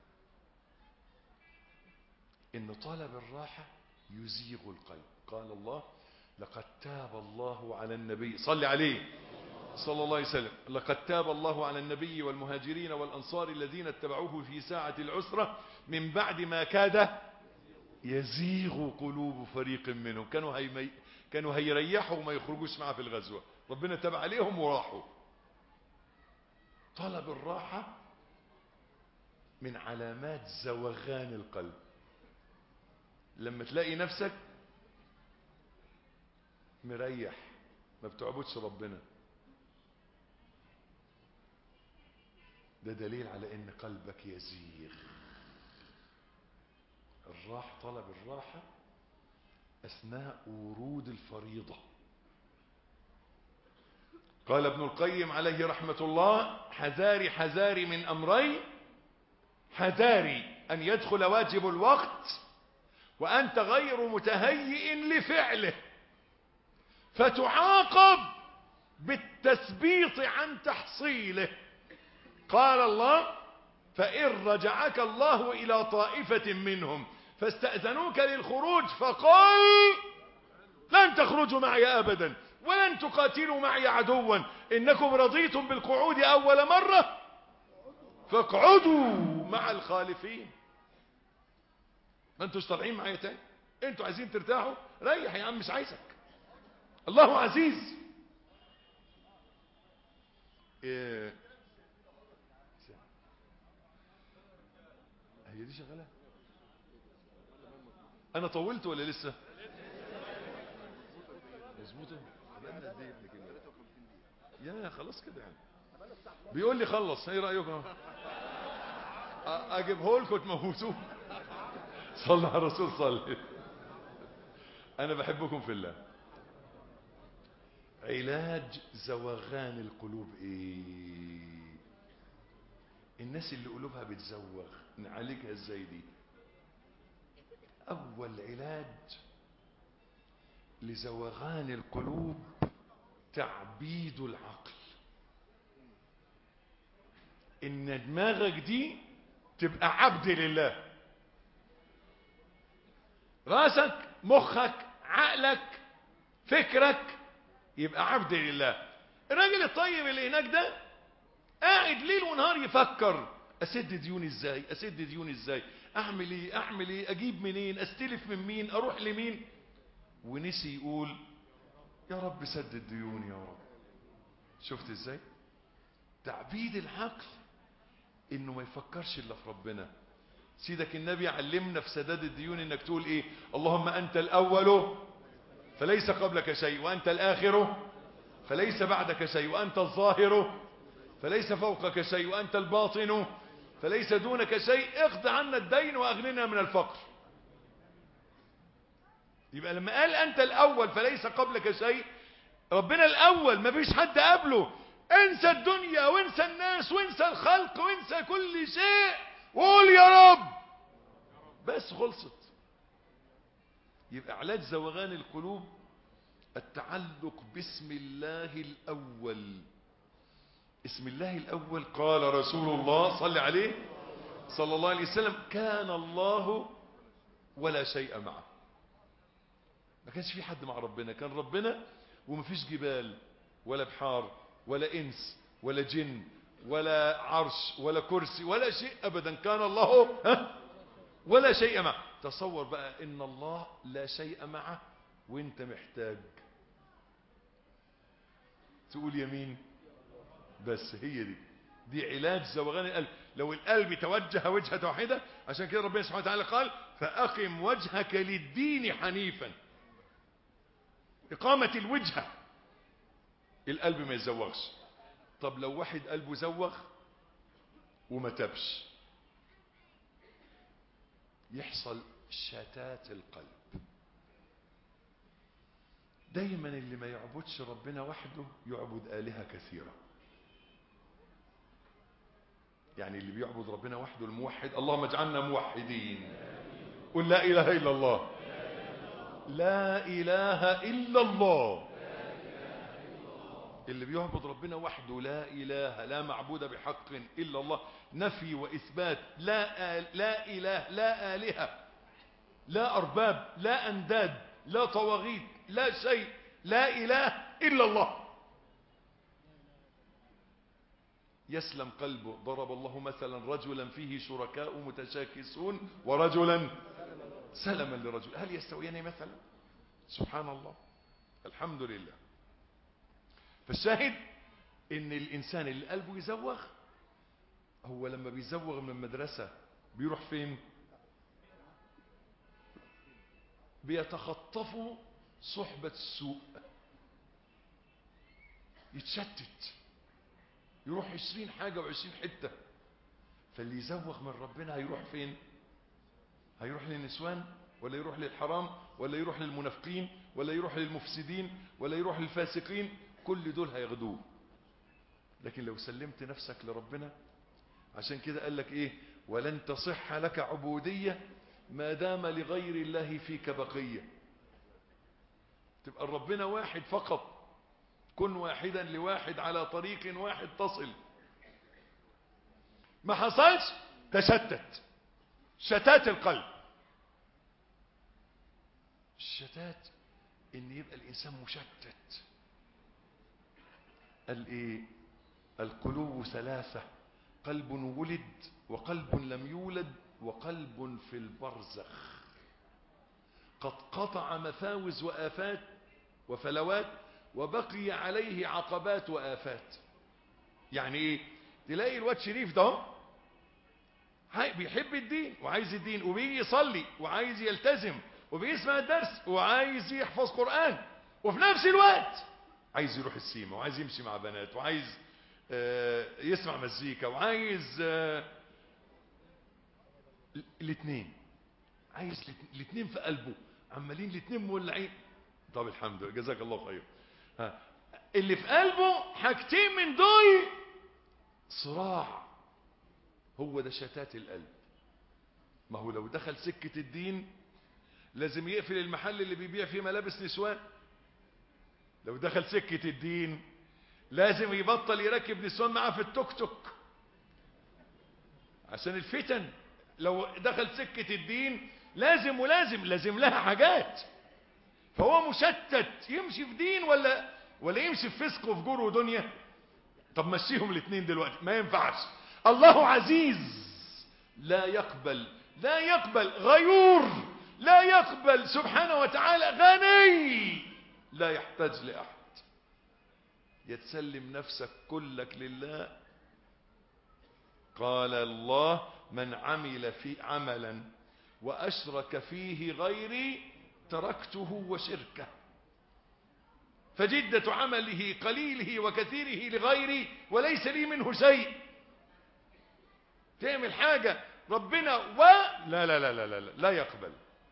ان طلب الراحة يزيغ القلب. قال الله: لقد تاب الله على النبي، صل عليه، صلى الله عليه وسلم: لقد تاب الله على النبي والمهاجرين والأنصار الذين اتبعوه في ساعة العسرة من بعد ما كاد يزيغ قلوب فريق منهم. كانوا هيمي... كانوا هيريحوا وما يخرجوش معه في الغزوة، ربنا تاب عليهم وراحوا. طلب الراحة من علامات زوغان القلب. لما تلاقي نفسك مريح ما بتعبدش ربنا، ده دليل على ان قلبك يزيغ. الراحة، طلب الراحة اثناء ورود الفريضة. قال ابن القيم عليه رحمة الله: حذاري حذاري من امرين: حذاري ان يدخل واجب الوقت وانت غير متهيئ لفعله فتعاقب بالتثبيط عن تحصيله. قال الله: فإن رجعك الله إلى طائفة منهم فاستأذنوك للخروج فقل لن تخرجوا معي أبدا ولن تقاتلوا معي عدوا إنكم رضيتم بالقعود أول مرة فاقعدوا مع الخالفين. ما انتوش طالعين معايا تاني، انتوا عايزين ترتاحوا، ريح يا عم، مش عايزك. الله عزيز. إيه هي دي شغالة؟ انا طولت ولا لسه؟ مظبوطه. يا خلاص كده يعني. بيقول لي خلص، ايه رايكم؟ اجيبه لكم تموتوه. صلى على الرسول صلى. انا بحبكم في الله. علاج زوغان القلوب ايه؟ الناس اللي قلوبها بتزوغ نعالجها ازاي دي؟ اول علاج لزوغان القلوب تعبيد العقل. ان دماغك دي تبقى عبد لله. راسك، مخك، عقلك، فكرك يبقى عبد لله. الراجل الطيب اللي هناك ده قاعد ليل ونهار يفكر: اسد ديوني ازاي، اسد ديوني ازاي، اعمل ايه، اعمل ايه، اجيب منين، استلف من مين، اروح لمين، ونسي يقول يا رب سدد ديوني يا رب. شفت ازاي؟ تعبيد العقل انه ما يفكرش الا في ربنا. سيدك النبي علمنا في سداد الديون انك تقول ايه؟ اللهم انت الاول فليس قبلك شيء، وانت الاخر فليس بعدك شيء، وانت الظاهر فليس فوقك شيء، وانت الباطن فليس دونك شيء، اقض عنا الدين واغننا من الفقر. يبقى لما قال انت الاول فليس قبلك شيء، ربنا الاول ما فيش حد قبله. انسى الدنيا وانسى الناس وانسى الخلق وانسى كل شيء وقول يا رب بس، خلصت. يبقى علاج زوغان القلوب التعلق باسم الله الاول. اسم الله الاول قال رسول الله صلى عليه صلى الله عليه وسلم: كان الله ولا شيء معه. ما كانش في حد مع ربنا، كان ربنا ومفيش جبال ولا بحار ولا انس ولا جن ولا عرش ولا كرسي ولا شيء ابدا. كان الله ها ولا شيء معه. تصور بقى ان الله لا شيء معه وانت محتاج تقول يمين. بس هي دي دي علاج زوغان القلب. لو القلب توجه وجهة واحدة، عشان كده ربنا سبحانه وتعالى قال: فأقم وجهك للدين حنيفا. إقامة الوجهة، القلب ما يزوغش. طب لو واحد قلبه زوغ وما تبش، يحصل شتات القلب. دايما اللي ما يعبدش ربنا وحده يعبد آلهة كثيرة. يعني اللي بيعبد ربنا وحده الموحد، اللهم اجعلنا موحدين، قل لا إله إلا الله، لا إله إلا الله. اللي بيعبد ربنا وحده لا إله، لا معبود بحق إلا الله، نفي وإثبات، لا آل لا إله، لا آلهة، لا أرباب، لا أنداد، لا طواغيت، لا شيء، لا إله إلا الله. يسلم قلبه. ضرب الله مثلا رجلا فيه شركاء متشاكسون ورجلا سلما لرجل، هل يستويان مثلا؟ سبحان الله، الحمد لله. فالشاهد ان الانسان اللي قلبه يزوغ، هو لما بيزوغ من المدرسة بيروح فين؟ بيتخطفوا صحبة السوء، يتشتت، يروح عشرين حاجة وعشرين حتة. فاللي يزوغ من ربنا هيروح فين؟ هيروح للنسوان، ولا يروح للحرام، ولا يروح للمنافقين، ولا يروح للمفسدين، ولا يروح للفاسقين. كل دول هياخدوه. لكن لو سلمت نفسك لربنا، عشان كده قال لك ايه؟ ولن تصح لك عبودية ما دام لغير الله فيك بقية. تبقى ربنا واحد فقط. كن واحدا لواحد على طريق واحد تصل. ما حصلش تشتت، شتات القلب. الشتات ان يبقى الانسان مشتت. قال ايه؟ القلوب ثلاثة: قلب ولد، وقلب لم يولد، وقلب في البرزخ، قد قطع مفاوز وآفات وفلوات، وبقي عليه عقبات وآفات. يعني ايه؟ تلاقي الواد شريف ده بيحب الدين وعايز الدين، وبيجي يصلي وعايز يلتزم، وبيسمع الدرس وعايز يحفظ قرآن، وفي نفس الوقت عايز يروح السيما، وعايز يمشي مع بنات، وعايز آه يسمع مزيكا، وعايز آه الاثنين، عايز الاثنين في قلبه، عمالين الاثنين مولعين. طب الحمد لله، جزاك الله خير. ها، اللي في قلبه حاجتين من دول صراع. هو ده شتات القلب. ما هو لو دخل سكة الدين لازم يقفل المحل اللي بيبيع فيه ملابس نسوان. لو دخل سكة الدين لازم يبطل يركب نسوان معاه في التوك توك عشان الفتن. لو دخل سكة الدين لازم ولازم لازم لها حاجات. فهو مشتت، يمشي في دين ولا ولا يمشي في فسق وفجور ودنيا. طب مشيهم الاثنين دلوقتي، ما ينفعش. الله عزيز لا يقبل، لا يقبل غيور، لا يقبل سبحانه وتعالى غني، لا يحتاج لأحد. يتسلم نفسك كلك لله. قال الله: من عمل في عملا وأشرك فيه غيري تركته وشركه. فجدة عمله قليله وكثيره لغيري وليس لي منه شيء. تعمل حاجة ربنا و لا لا لا لا لا, لا يقبل.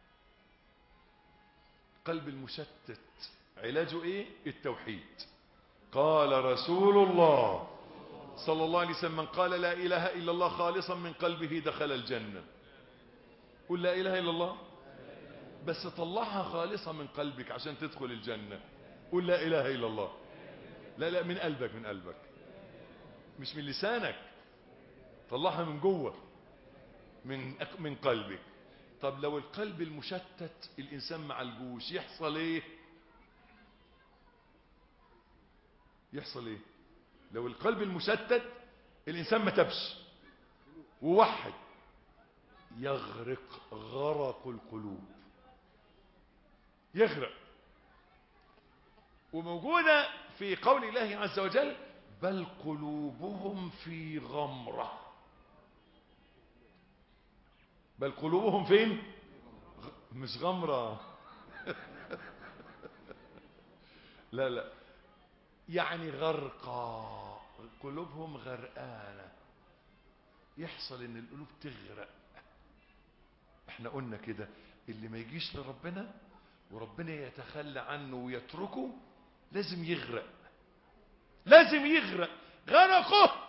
قلب المشتت علاجه ايه؟ التوحيد. قال رسول الله صلى الله عليه وسلم: من قال لا اله الا الله خالصا من قلبه دخل الجنة. قل لا اله الا الله، بس طلعها خالصة من قلبك عشان تدخل الجنة. قل لا اله الا الله. لا لا، من قلبك، من قلبك، مش من لسانك. طلعها من جوه، من من قلبك. طب لو القلب المشتت الانسان مع الجوش يحصل ايه؟ يحصل ايه لو القلب المشتت الانسان ما تبش ووحد؟ يغرق غرق القلوب، يغرق. وموجودة في قول الله عز وجل: بل قلوبهم في غمرة. بل قلوبهم فين؟ مش غمرة لا لا، يعني غرقى، قلوبهم غرقانة. يحصل ان القلوب تغرق. احنا قلنا كده، اللي ما يجيش لربنا وربنا يتخلى عنه ويتركه لازم يغرق، لازم يغرق. غرقه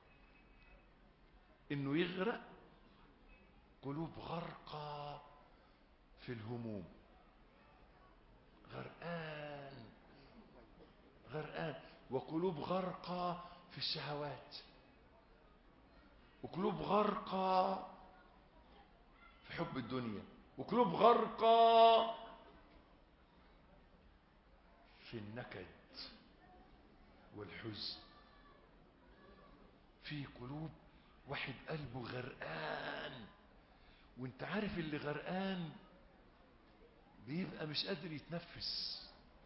انه يغرق. قلوب غرقى في الهموم، غرقان غرقان. وقلوب غرقى في الشهوات، وقلوب غرقى في حب الدنيا، وقلوب غرقى في النكد والحزن. في قلوب واحد قلبه غرقان، وانت عارف اللي غرقان بيبقى مش قادر يتنفس.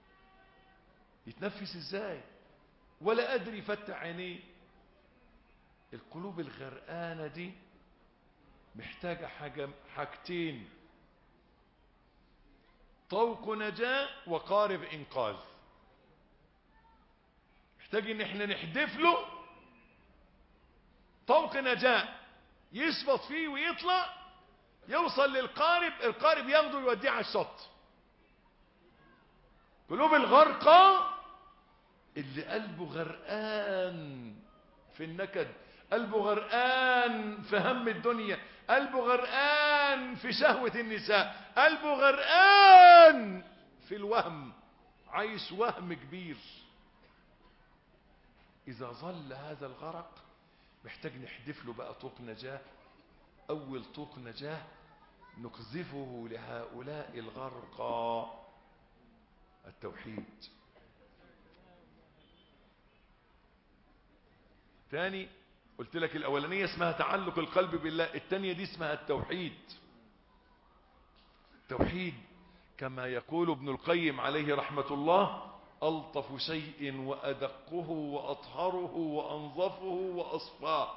يتنفس ازاي؟ ولا قادر يفتح عينيه. القلوب الغرقانة دي محتاجة حاجة حاجتين: طوق نجاة وقارب انقاذ. محتاج ان احنا نحدف له طوق نجاة يثبت فيه ويطلع، يوصل للقارب، القارب ياخده ويوديه على الشط. قلوب الغرقى اللي قلبه غرقان في النكد، قلبه غرقان في هم الدنيا، قلبه غرقان في شهوة النساء، قلبه غرقان في الوهم، عايش وهم كبير. إذا ظل هذا الغرق محتاج نحدف له بقى طوق نجاة. أول طوق نجاة نقذفه لهؤلاء الغرقى: التوحيد. تاني قلت لك الأولانية اسمها تعلق القلب بالله، التانية دي اسمها التوحيد. التوحيد كما يقول ابن القيم عليه رحمة الله: ألطف شيء وأدقه وأطهره وأنظفه وأصفاه.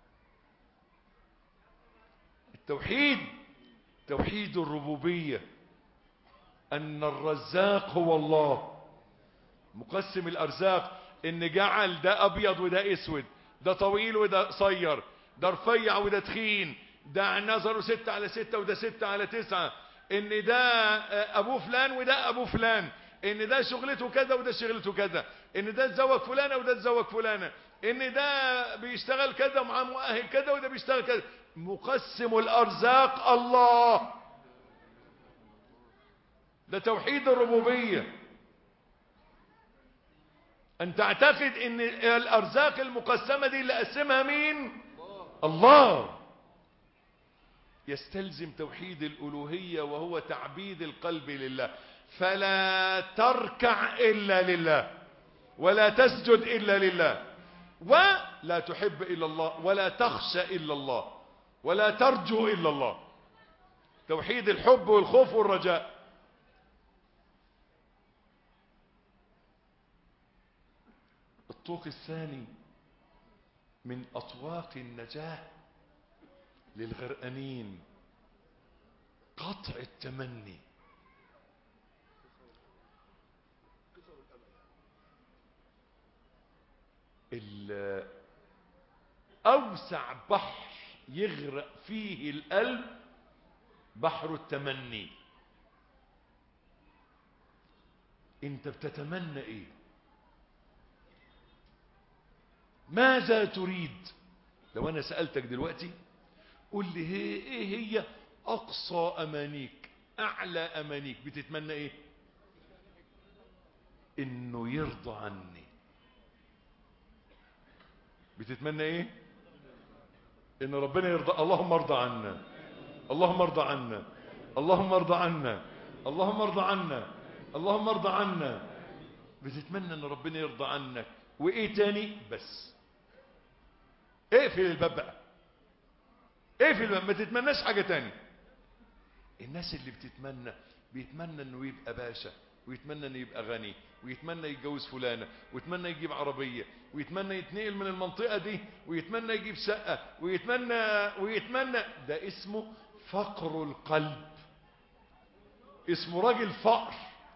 التوحيد توحيد الربوبية، أن الرزاق هو الله، مقسم الأرزاق، إن جعل ده أبيض وده أسود، ده طويل وده قصير، ده رفيع وده تخين، ده نظره ستة على ستة وده ستة على تسعة، إن ده أبو فلان وده أبو فلان، إن ده شغلته كذا وده شغلته كذا، إن ده تزوج فلانة وده تزوج فلانة، إن ده بيشتغل كذا ومعاه مؤهل كذا وده بيشتغل كذا. مقسم الأرزاق الله، ده توحيد الربوبية. أن تعتقد أن الأرزاق المقسمة دي اللي قسمها مين؟ الله. يستلزم توحيد الألوهية وهو تعبيد القلب لله، فلا تركع إلا لله، ولا تسجد إلا لله، ولا تحب إلا الله، ولا تخشى إلا الله، ولا ترجو إلا الله. توحيد الحب والخوف والرجاء. الطوق الثاني من أطواق النجاة للغرقانين: قطع التمني. أوسع بحر يغرق فيه القلب بحر التمني. انت بتتمنى ايه؟ ماذا تريد؟ لو انا سألتك دلوقتي قل لي هي ايه هي اقصى امانيك، اعلى امانيك، بتتمنى ايه؟ انه يرضى عني. بتتمنى ايه؟ ان ربنا يرضى. اللهم ارضى عنا، اللهم ارضى عنا، اللهم ارضى عنا، اللهم ارضى عنا، اللهم ارضى عنا. بتتمنى ان ربنا يرضى عنك. وايه تاني؟ بس اقفل الباب بقى، اقفل الباب، ما تتمناش حاجة تاني. الناس اللي بتتمنى بيتمنى انه يبقى باشا، ويتمنى انه يبقى غني، ويتمنى يتجوز فلانة، ويتمنى يجيب عربية، ويتمنى يتنقل من المنطقة دي، ويتمنى يجيب شقة، ويتمنى ويتمنى. ده اسمه فقر القلب، اسمه راجل فقر،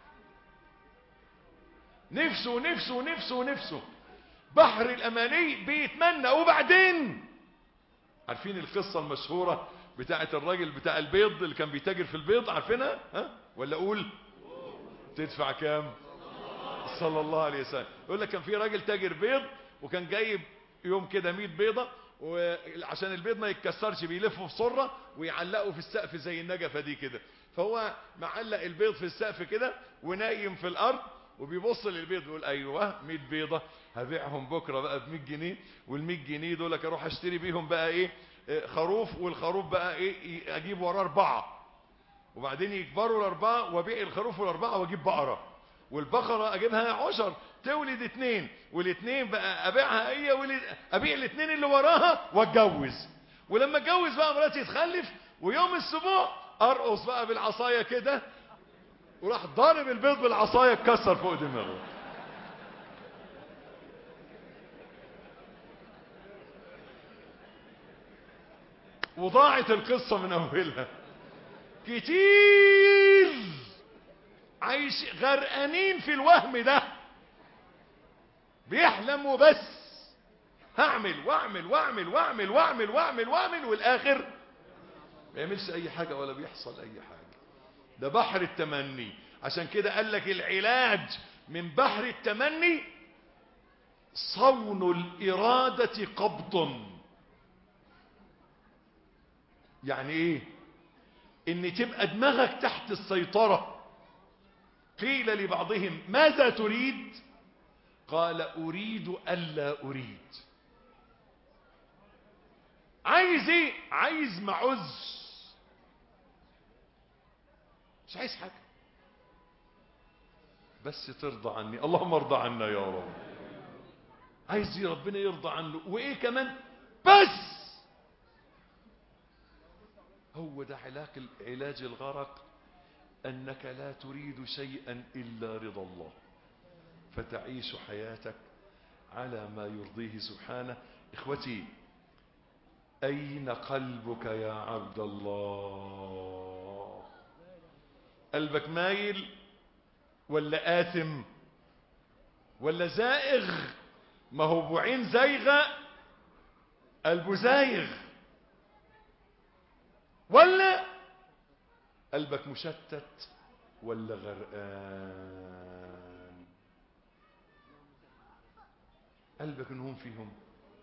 نفسه نفسه نفسه نفسه بحر الاماني بيتمنى. وبعدين عارفين القصة المشهورة بتاعت الراجل بتاع البيض اللي كان بيتاجر في البيض؟ عارفينها؟ ها ولا اقول تدفع كام؟ صلى الله عليه وسلم. يقول لك كان في راجل تاجر بيض، وكان جايب يوم كده مية بيضة، وعشان البيض ما يتكسرش بيلفه في صرة ويعلقه في السقف زي النجفة دي كده. فهو معلق البيض في السقف كده ونايم في الارض، وبيبص للبيض يقول ايوه مية بيضة هبيعهم بكرة بقى ب مية جنيه، وال مية جنيه دول اروح اشتري بيهم بقى ايه؟ خروف، والخروف بقى ايه؟ اجيب وراه اربعة، وبعدين يكبروا الاربعة وابيع الخروف والاربعة واجيب بقرة، والبقرة اجيبها عشر، تولد اتنين، والاتنين بقى ابيعها هي ولد ابيع الاتنين اللي وراها واتجوز، ولما اتجوز بقى مراتي تخلف، ويوم السبوع ارقص بقى بالعصايه كده، وراح ضارب البيض بالعصايه اتكسر فوق دماغه. وضاعت القصه من اولها. كتير عايش غرقانين في الوهم ده، بيحلم وبس، هعمل واعمل واعمل واعمل واعمل واعمل واعمل والاخر ما يعملش اي حاجه ولا بيحصل اي حاجه. ده بحر التمني. عشان كده قال لك العلاج من بحر التمني صون الاراده قبض. يعني ايه؟ ان تبقى دماغك تحت السيطره. قيل لبعضهم ماذا تريد؟ قال اريد الا اريد. عايز ايه؟ عايز معز، مش عايز حاجه، بس ترضى عني. اللهم ارضى عنا يا رب. عايز ربنا يرضى عنه، وايه كمان؟ بس هو ده علاج علاج الغرق، انك لا تريد شيئا الا رضا الله، فتعيش حياتك على ما يرضيه سبحانه. اخوتي، اين قلبك يا عبد الله؟ قلبك مايل ولا آثم ولا زائغ؟ ما هو بعين زيغة قلبه زايغ، ولا قلبك مشتت ولا غرقان؟ قلبك نهم فيهم.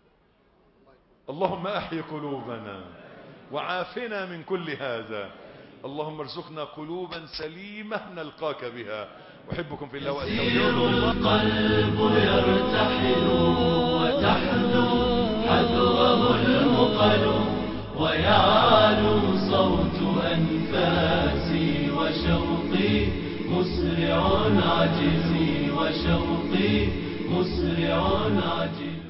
اللهم احي قلوبنا وعافنا من كل هذا. اللهم ارزقنا قلوبا سليمة نلقاك بها. أحبكم في الله وأستودعكم الله. القلب يرتحل وتحدو حذوه المقل، ويعلو صوت أنفاسي وشوقي مسرع عجزي، وشوقي مسرع عجزي.